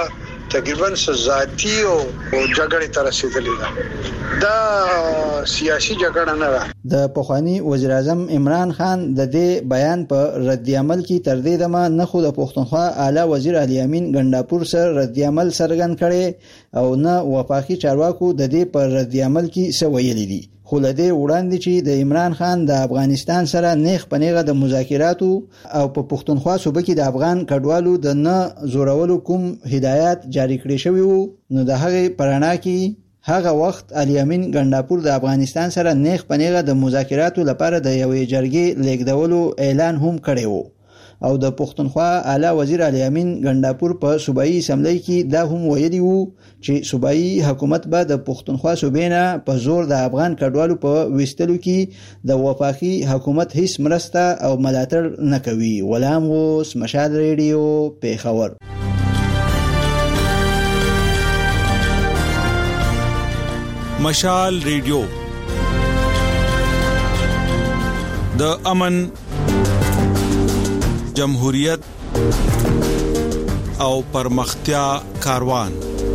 تقریبا ذاتی او جګړې تر رسیدلې ده دا سیاسي جګړه نه ده. د پخوانی وزیر اعظم عمران خان د دې بیان په رد عمل کې تر دې دمه نه خو د پښتونخوا اعلی وزیر علي امین ګنداپور سره رد عمل څرګند کړي او نه وفاقي چارواکو د دې پر رد عمل کې څه ویلي دي. خو لدې وړاندې چې د عمران خان د افغانستان سره نیغ پنیغه د مذاکراتو او په پښتونخوا صوبه کې د افغان کډوالو د نه زورولو کوم هدایت جاری کړی شوی وو نو د هغه پرانا کې هغه وخت علي امین ګنداپور د افغانستان سره نیغ پنیغه د مذاکراتو لپاره د یوې جرګې لیکدولو اعلان هم کړی وو او د پښتونخوا اعلی وزیر علي امین ګنداپور په صوبایي اسمبلی کې دا هم ویلي وو چې صوبایي حکومت به د پښتونخوا صوبې نه په زور د افغان کډوالو په وستلو کې د وفاقي حکومت هیڅ مرسته او ملاتړ نه کوي. غلام غوث، مشال ریډیو، پیښور. مشال ریډیو د امن، جمهوریت او پرمختیا کاروان.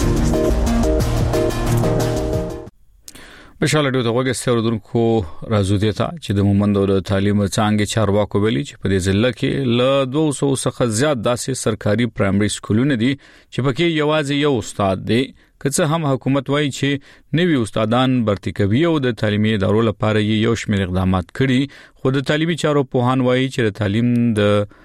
مشال ریډیو ته وګورئ اوردونکو راځو دي ته چې د مومندو د تعلیم څنګه چارواکو ویلي چې په دې ضلع کې ل دوه سوه څخه زیات داسې سرکاري پرایمري سکولونه دي چې پکې یوازې یو استاد دی. که څه هم حکومت وایي چې نوي استادان برتي کوي او د تعلیمي ادارو لپاره یو شمېر اقدامات کړي، خو د تعلیمي چارو پوهان وایي چې د تعلیم د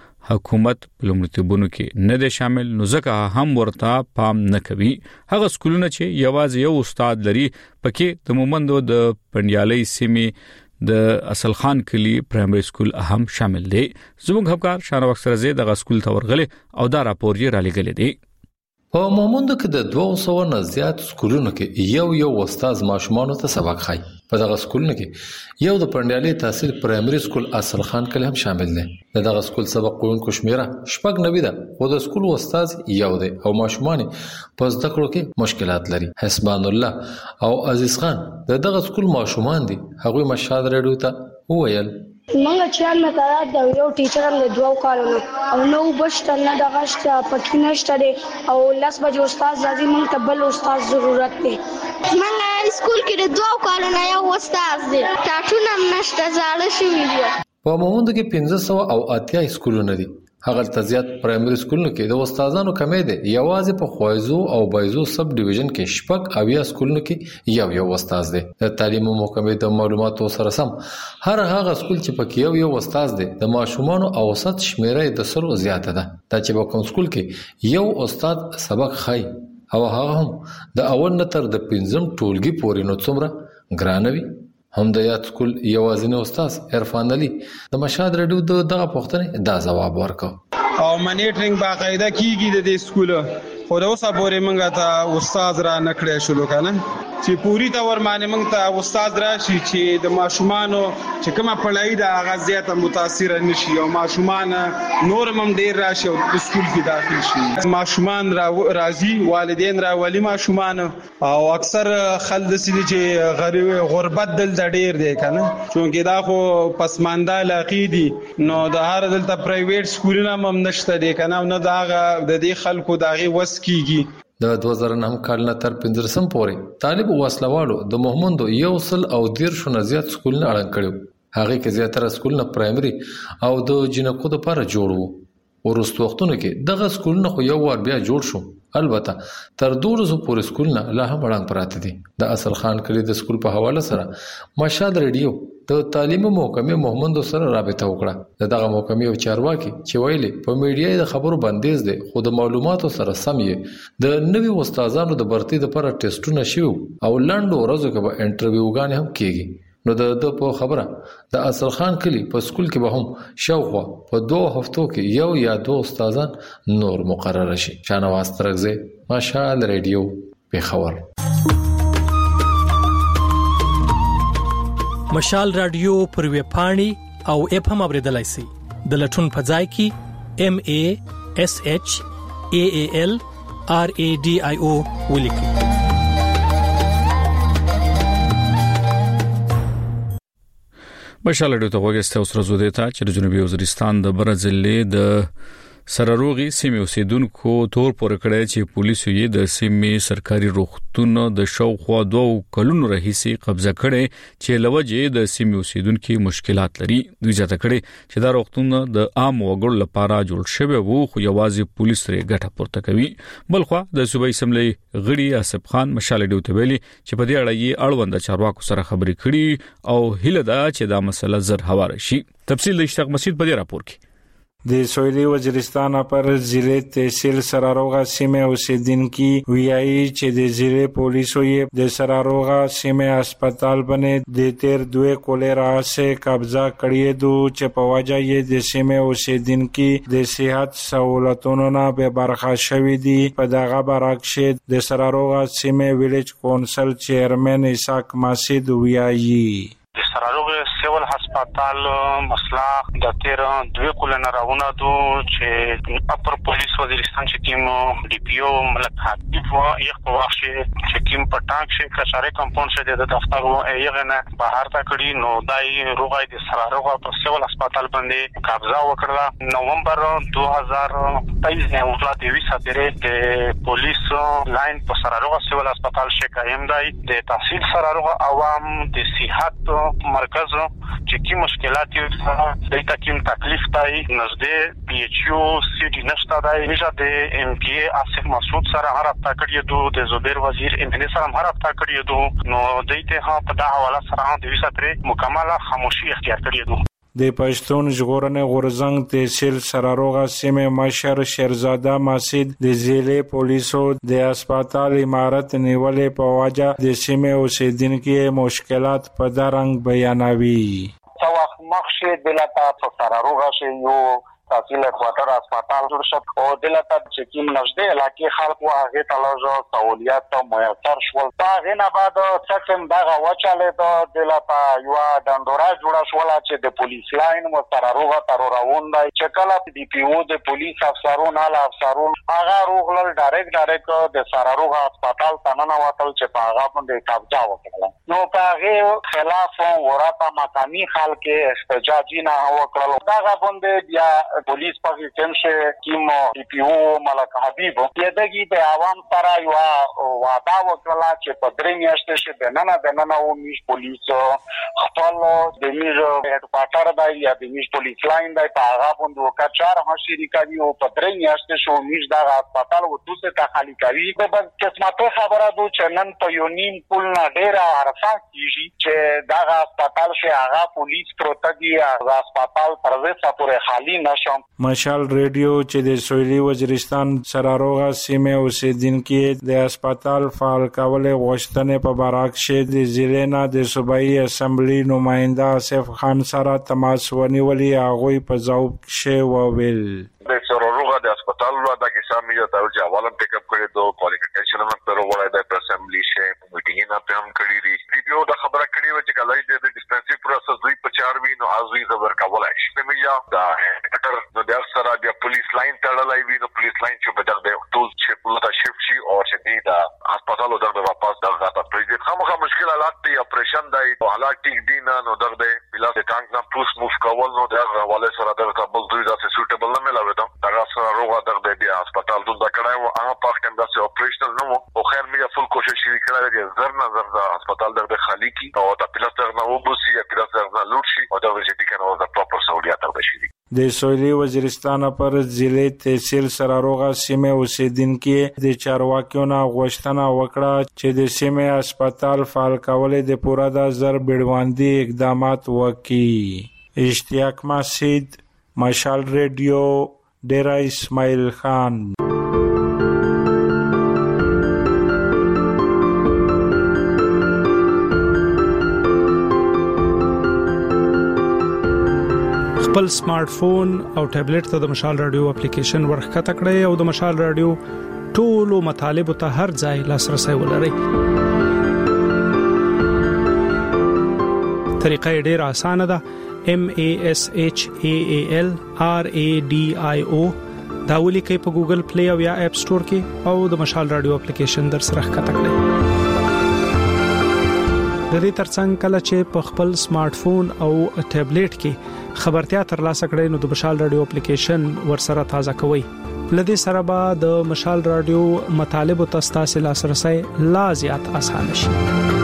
حکومت په لومړیتوبونو کې نه دي شامل، نو ځکه هم ورته پام نه کوي. هغه سکولونه چې یوازې یو استاد لري پکې د مومندو د پندیالي سیمې د اصل خان کلی پرایمري سکول اهم شامل دي. زموږ همکار شانوخ سرزه د سکول ته ورغله او دا راپور یې را لګل دي. په مومندو کې د دوه سوه نه زیات سکولونو کې یو یو استاد ماشومانو ته سبق خای. په دغه سکولونو کې یو د پندیالي تحصیل پرایمري سکول اصل خان کلی هم شامل دی. دغه سکول سبق کوونکو شمیره شپږ نوي ده، خو د سکول استاد یو دی او ماشومان په زده کړو کې مشکلات لري. حسبان الله او عزیز خان دغه سکول ماشومان دي، هغه مشهد ریډیو ته وویل منګه چان متعدد د یو ټیچر هم د دوه کالونو او نو بشته نه دغه شته پکې نشته دی او لاس بجې استاد راځي موږ ته بل استاد ضرورت دی. منګه سکول کې د دوه کالونو یو استاد دی، ټاټونه هم نشته، زاړه شوي دي. په مومندو کې پنځه سوه او اتیا سکولونه دي. هغه تزيات پرایمري سکولونو کې د استادانو کمی دی. یوازې په خوایزو او بایزو سب ډیویژن کې شپږ اویا سکولونو کې یو یو استاد دی. د تعلیم محکمې د معلوماتو سره سم هر هغه سکول چې پکې یو یو استاد دی د ماشومانو اوسط شمیره د سلو زیاته ده. دا چې په کوم سکول کې یو استاد سبق خای او هغه هم د اول نه تر د پنځم ټولګي پورې نو څومره ګرانوي. هم د یاد سکول یوازینی استاد عرفان علي د مشهد ریډیو دغه پوښتنې دا ځواب ورکړ. او منیټرینګ باقاعده کیږي د دې سکول، خو دا اوسه پورې موږ ته استاد را نکړې شلو کنه چې پوری تور باندې موږ ته استاد راشي چې د ماشومانو چې کومه پړای د اغازیت متاثر نشي او ماشومان نور هم ډیر راشي او د سکول کې داخل شي. ماشومان را راضي، والدین را ولی ماشومان او اکثر خلک سړي چې غریب غربت دل ډیر دی کنه چونکه دا خو پسمانده علاقې دي نو د هر دلته پرایویټ سکولونه هم نشته دي کنه نو دا د دې خلکو داغي وس کیږي. د دوه زره نه کال نه تر پنځلسم پورې طالب وسلوالو د مومندو یو سل او دیرشو نه زیات سکولونه اړن کړو. هغه کې زیاتره سکولونه پرایمري او د جنکو لپاره جوړ وو. ورستو وختونو کې دغه سکولونه خو یو ور بیا جوړ شو، البته تر دولسو پورې سکولونه لا هم اړن پراته دي. د اصل خان کلی د سکول په حواله سره مشهد ریډیو د تعلیم محکمې مومندو سره رابطه وکړه. دغه محکمې او چارواکي چې ویلي په میډیا د خبرو بندیز دي، خو د معلوماتو سره سم یې د نوي استادانو د برتۍ لپاره ټیسټونه شوي او لاندو ورځو کې به انټرویوګانې هم کیږي. نو د په خبره د اصل خان کلی په سکول کې به هم شاوخوا په دوه هفتو کې یو یا دوه استادان نور مقرر شي. شانواز ترغزه، مشال ریډیو، پیښور. مشال رادیو پر ویب پاڼې او اپ هم اوریدلای شئ. د لټون په ځای کې ام ا اس اچ ا ا ال ار ا ډي آی او ولیکئ. مشال ډیو ته وګورئ اوس راځو دیتا چې د جنوبي وزیرستان د برازیلې د سرروغي سیمه اوسیدونکو تور پور کړی چې پولیسو یې د سیمه سرکاري روغتون د شاوخوا دوه کلونو راهیسي قبضه کړي چې لوجه د سیمه اوسیدونکو مشکلات لري. دوی ځکه کړي چې دا روغتون د عام وګړو لپاره جوړ شوی وو خو یوازې پولیس لري ګټه پورته کوي. بلخوا د صوبایي اسمبلی غړي اسف خان مشال ډیوته ویلي چې په دې اړه یې اړوند چارواکو سره خبرې کړي او هیله ده چې دا مسله زر هواره شي. تفصیل د اشتاق مسعود په دې راپور کې. د سویلي وزیرستان پر ضلع تحصیل سراروغا سیمه اوسیدونکو ویایي چې د ضلع پولیسو یې د سراروغا سیمه هسپتال باندې د تیر دوه کولرا سه قبضه کړی دو چې په وجه یې د سیمه اوسیدونکو د صحت سہولتونو نه به برخه شوې دي. په دغه برعکس د سراروغا سیمه ویلیج کونسل چیرمن اسحاق مسعود ویایي د سراروغ سیول هسپتال مسله د تیر دوه کلونه راونه دو چې اپر پولیس وزیرستان چې ټیم ډي پی او ملک حبیب و یو په وخت چې ټیم پټاک شي کشاره کمپاوند شه د دفتر و یغه نه بهر تا کړی نو دای روغای د سراروغ په سیول هسپتال باندې قبضه وکړه. نومبر دوه هزار تیئیس نه وکړه د ویسا درې د پولیس لاین په سراروغ سیول هسپتال شه قائم دی. د تحصیل سراروغ عوام د صحت مرکز چې کی مشکلات یو د تکیم تکلیف تای نزدې پی ایچ یو سی ډي نشته دی. نشه د ام پی ای اسف مسعود سره هر هفته کړی دو د زبیر وزیر انجنیر سره هر هفته کړی دو نو دایته ها په دا حواله سره د وساتره مکمله خاموشي اختیار کړی دو. د پښتون ژغورنې غورزنګ تحصیل سراروغا سیمه مشر شیرزاده مسعود د ضلع پولیسو د هسپتال امارت نیولې په وجه د سیمه اوسیدونکو مشکلات په درنګ بیانوي. څو وخت مخکې د لتا په سراروغا شی یو تحصیل کوارټر هسپتال جوړ شو او دلته چې کوم نږدې علاقې خلک واغې تلوزو سہولیات میسر شول. هغه نه بعد څنګه دا وچاله د دلته یو ډنډورا جوړ شول چې د پولیس لاین مو سراروغا ترورون دی چې کله ډي پی او د پولیس افسرون اعلی افسرون هغه روغلل ډایرکټ ډایرکټ د سراروغا هسپتال تننه وتل چې په هغه باندې قبضه وکړه. نو په هغه خلاف ورته مقامي خلک احتجاج نه وکړل. دا باندې بیا پولیس په کمشه کیم ډي پی او ملک حبیب یدګي د عوام سره یو وعده وکړه چې په درې میاشتې کې د نن د نن او میش پولیس خپل د میش هډ کوارټر دی یا د میش پولیس لاین دی په هغه باندې وکړار هشری کوي او په درې میاشتې شو میش د هسپتال و توسه ته خالی کوي. په بل قسمت خبره دو چې نن په یو نیم پول نه ډیره عرفه کیږي چې د هسپتال شي هغه پولیس پروتګي هغه هسپتال پروسه پورې خالی نشو. مشال ریډیو چې د سویلي وزیرستان سراروغا سیمه اوسیدونکو د هسپتال فعال کول غوښتنې په برعکس د ضلع نه د صوبایي اسمبلی نماینده اسف خان سره تماس ونیولي. هغه په ځواب کې وویل د سراروغا د هسپتال له دغه سامي ته چې اولم ټیک اپ کړی دوه کوالیفیکیشن هم پر وړاندې د اسمبلی شه میټینګ نه پم کړی دی. ریډیو د خبره کړی و چې کله د ډیسپنسری پروسس دوی په چار وی نو ازوی زبر کولای شي. مې یا دا ډاکټر نو د سره د پولیس لاین تړلای وی نو پولیس لاین چې په دغه ټول چې پلوټا شپ شي او چې دی دا هسپتال دغه واپس دغه ته پریږدي. خامخا مشکلات دی اپریشن دی او حالات ټیک دی نه نو دغه بلا د ټانک نه پوس موف کول نو دغه حواله سره دغه بل دوی دا سوټیبل نه ملاوي دا دغه روغه دغه د هسپتال د کړای او هغه په ټیم داسې اپریشنل نو او خیر مې فل کوشش وکړه چې زر نه زر د هسپتال دغه خالی کی او د پلاستر نه وبسي یا پلاستر نه لوټ شي او دغه چې کنه او د پراپر سہولیات ورشي. د سویلي وزیرستان پر ضلع تحصیل سراروغا سیمه اوسیدونکو د چارواکیو نه غوښتنه وکړه چې د سیمه هسپتال فعال کول د پوره د زر بیړواندي اقدامات وکړي. اشتیاق مسعود مشال ریډیو ډیرا اسماعیل خان. خپل سمارټ فون او ټابلیټ ته د مشال رادیو اپلیکیشن ورخته کړئ او د مشال رادیو ټولو مطالبه ته هر ځای لاسرسي ولرئ. طریقه ډیره اسانه ده. M A S H A A L R A D I O دا ولیکئ په ګوګل پلی او یا اپ سٹور کې او د مشال رادیو اپلیکیشن در سره ښکته کړئ. د دې ترڅنګ کله چې په خپل سمارټ فون او ټابلیټ کې خبرتیا ترلاسه کړئ نو د مشال رادیو اپلیکیشن ورسره تازه کوئ. لدې سره به د مشال رادیو مطالب او تاسو لاسرسي لا زیات اسانه شي.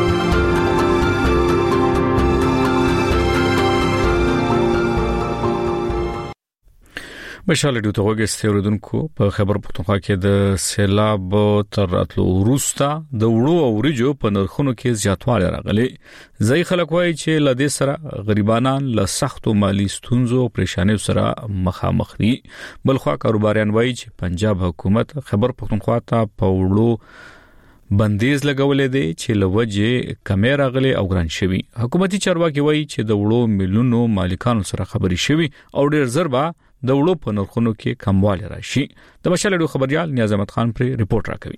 مشال رادیو ته وګورئ اوردونکو په خبر پختونخوا کې د سیلاب تر اتلو وروسته د وړو او ورجو په نرخونو کې زیاتوالی راغلی. ځای خلک وایي چې لدې سره غریبانان له سختو مالی ستونزو او پریشانیو سره مخامخ دي. بلخوا کاروباریان وایي چې پنجاب حکومت خبر پختونخوا ته په وړو بندیز لګولې دي چې لوجه کمې راغلي او ګران شوی. حکومتي چارواکي وایي چې د وړو ملونو مالکانو سره خبري شوی او ډیر زربا د وړو په نرخونو کې کموالی راشي. د مشال رادیو خبريال نیاز احمد خان پر ریپورت راکوي.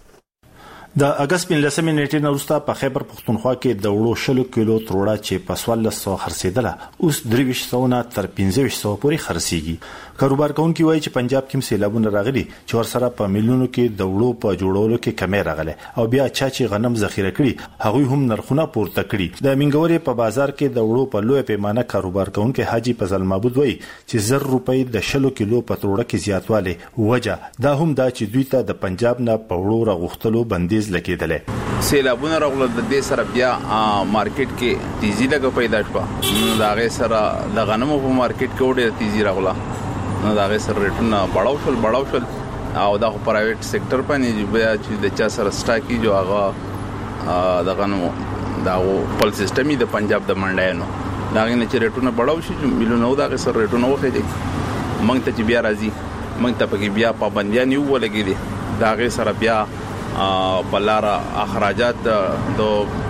د اگست پنځلسمې نیټې نه وروسته په خیبر پختونخوا کې د وړو شلو کیلو تروړه چې په څوارلس سوه خرڅېدله اوس درې ویشت سوه نه تر پنځه ویشت سوه پورې خرڅېږي. کاروبار کوونکي وایي چې پنجاب کې سیلابونه راغلي چې ورسره په میلیونو کې د وړو په جوړولو کې کمې راغله او بیا چا چې غنم ذخیره کړي هغه هم نرخونه پورته کړي. د منګوري په بازار کې د وړو په لوی پیمانه کاروبار کوونکي حاجی فضل معبود وایي چې زر روپۍ د شلو کیلو په تروړه کې زیاتوالی وجه دا هم دا چې دوی ته د پنجاب نه په وړو راغښتلو بندیز لګیدل. سیلابونه راغله د دې سره بیا مارکیټ کې تیزی لګ پیدا شو. دا غي سره د غنمو په مارکیټ کې وړه تیزی راغله. نو دا غي سره ریټونه بڑاو شول بڑاو شول او دا پرایویټ سېکټر باندې بیا چې د چا سره سٹاکی جو هغه د غنمو دا پل سیستمي د پنجاب د منډایانو دا غي نه چې ریټونه بڑاو شي مليونو دا غي سره ریټونه وخه دي مونږ ته چې بیا راځي مونږ ته پکې بیا پابندیان یو ولګي دي دا غي سره بیا بلاره اخراجات د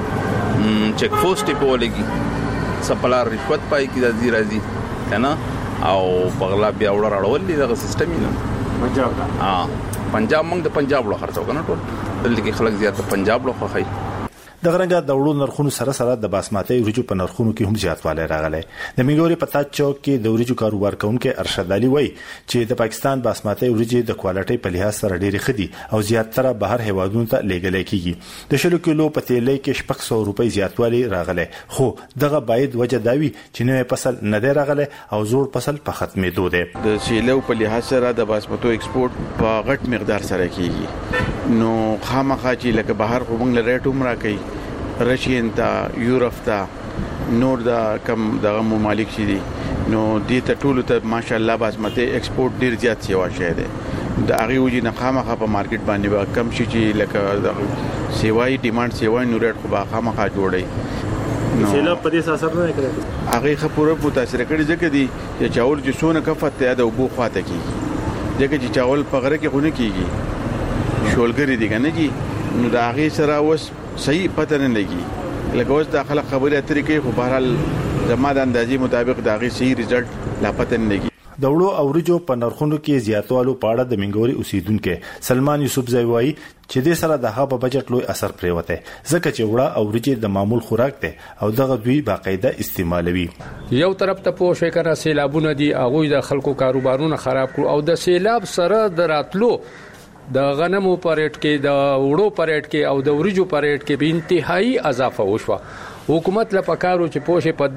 چیک پوسټ په ولګي سپلار رشوت پای کی د زیرازي کنه او بغلا بیا وړ راړول دي د سیستم یې پنجاب ها پنجاب موږ د پنجاب لو خرڅو کنه ټول دلته کې خلک زیات پنجاب لو خوخی. د غرنګا د وړو نرخونو سره سره د باسمتي ورجو په نرخونو کې هم زیاتوالی راغلی. د منګوري په تاج چوک کې د ورجو کاروبار کوونکي ارشد علي وایي چې د پاکستان باسمتي ورجو د کوالټي په لحاظ سره ډېری خدي او زیاتره بهر هیوادونو ته لیږل کیږي. د شلو کیلو په تیلې کې شپږ سوه روپۍ زیاتوالی راغلی خو دغه باید وجه داوي چې نوې فصل نه دی راغلی او زوړ فصل په ختمېدو دی. د سیلو په لحاظ سره د باسمتو ایکسپورت په غټ مقدار سره کیږي نو خامخا چې لکه بهر کومنګ لریټ عمره کوي رشین تا یورپ تا نور دا کم دغه ممالک شې دي نو دې ته ټول ته ماشاءالله باسمتي ایکسپورت ډیر زیات سیوا شه ده د هغه وجې نه خامخا په مارکیټ باندې با کم شي چې لکه د سیوای ډیماند سیوای نور ریټ خو با خامخا جوړي نو سیلاب په دې اثر نه کوي هغه خپوره متاثر کړي ځکه دي چې چاول چې سونه کفت ته د وبو خواته کیږي ځکه چې چاول په غره کې خونه کیږي شولګری دي کنه جی نو دا هغه سره وس صحیح پته نه لګي لکه اوس د خلک خبرې اترې کوي خو بهرحال زما د اندازې مطابق دا غي صحیح رزلټ لا پته نه لګي. د وړو او ورجو په نرخونو کې زیاتوالو په اړه د منګوري اوسیدونکو سلمان یوسف زوی چې د سره د هغه په بجټ لوی اثر پریوته ځکه چې وړه او ورجې د معمول خوراک ته او دغه دوی باقاعده استعمالوي. یو طرف ته پوه شي کنه سیلابونه دي هغه د خلکو کاروبارونه خراب کړو او د سیلاب سره دراتلو د غنمو پریټ کې د وړو پریټ کې او د ورجو پریټ کې به انتهایی اضافه وشوه. حکومت لا پکارو چې پوښې په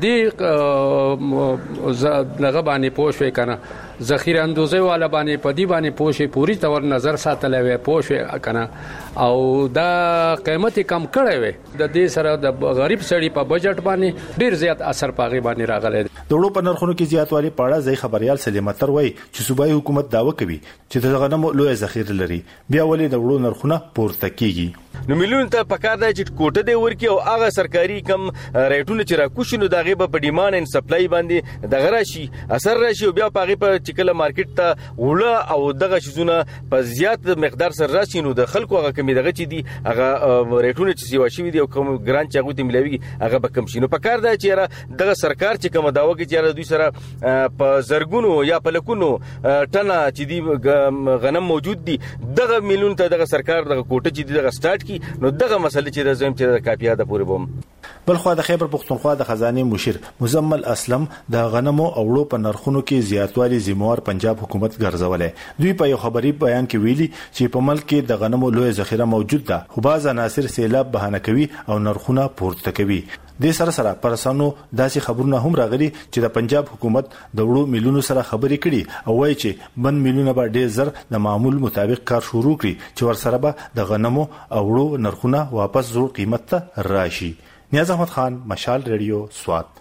دې لغه باندې پوښې کنه ذخیره اندوزه والا باندې په دې باندې پوښې پوری تور نظر ساتلې وي پوښې کنه او دا قیمت کم کړي وي د دې سره د غریب سړي په بجټ باندې ډیر زیات اثر پاغي باندې راغلی. د وړو په نرخونو کې زیاتوالی په اړه ځای خبريال سلیم اتر وایي چې صوبایي حکومت داوا کوي چې د غنمو لوی ذخیره لري بیا ولې د وړو نرخونه پورته کیږي. نو مليون ته پکار دی چې کوټه دی ورکی او هغه سرکاري کم ریټونه چې را کوشنو دغه په ډیماند ان سپلای باندې دغه راشي اثر راشي او بیا پاغي په چکله مارکیټ ته وړه او دغه شزونه په زیات مقدار سره راشي نو د خلکو هغه کمی دغه چې دی هغه ریټونه چې سیوا شي دی او کوم ګران چې هغه ته ملوي هغه به کم شي. نو پکار دی چې دغه سرکار چې کوم داوا کوي چې دوی سره په زرګونو یا په لکونو ټنه چې دی غنم موجود دي دغه مليون ته دغه سرکار دغه کوټه چې دغه سٹارټ کی نو دغه مسله چې د زم چې کاپیا د پوره بوم بلخو د خیبر پختونخوا د خزانه مشیر مزمل اسلم د غنمو او وړو په نرخونو کې زیاتوالی ذمہوار پنجاب حکومت ګرځولې. دوی په یو خبري بیان کې ویلي چې په ملک کې د غنمو لوی ذخیره موجود ده، خو باز عناصر سیلاب بهانه کوي او نرخونه پورته کوي. د سره سره پرسانو داسې خبرونه هم راغلي چې د پنجاب حکومت د وړو میلیونو سره خبرې کړي او وایي چې بند میلیونه به ډېر زر د معمول مطابق کار شروع کړي چې ورسره به د غنمو او وړو نرخونه واپس زوړ قیمت ته راشي. نیاز احمد خان، مشال ریډیو، سوات.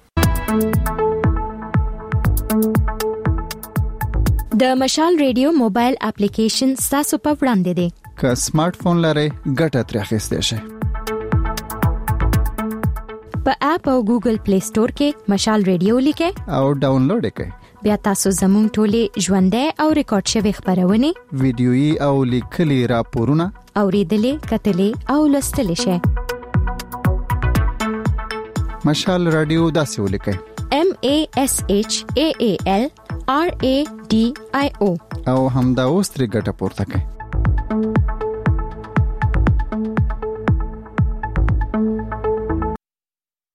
د مشال ریډیو موبایل اپلیکیشن تاسو په وړاندې دی. که سمارټ فون لرئ ګټه ترې اخیستئ شئ. په اپ او ګوګل پلی سٹور کې مشال ریډیو لیکئ او ډاونلوډ کړئ. بیا تاسو زموږ ټولې ژوندۍ او ریکارډ شوی خبرونه، ویډیويي او لیکلي راپورونه اوریدلې، کتلې او لوستلې شئ. مشال رادیو داسې ولیکئ: M A S H A A L R A D I O او همدا اوس ترې ګټه پورته کړئ.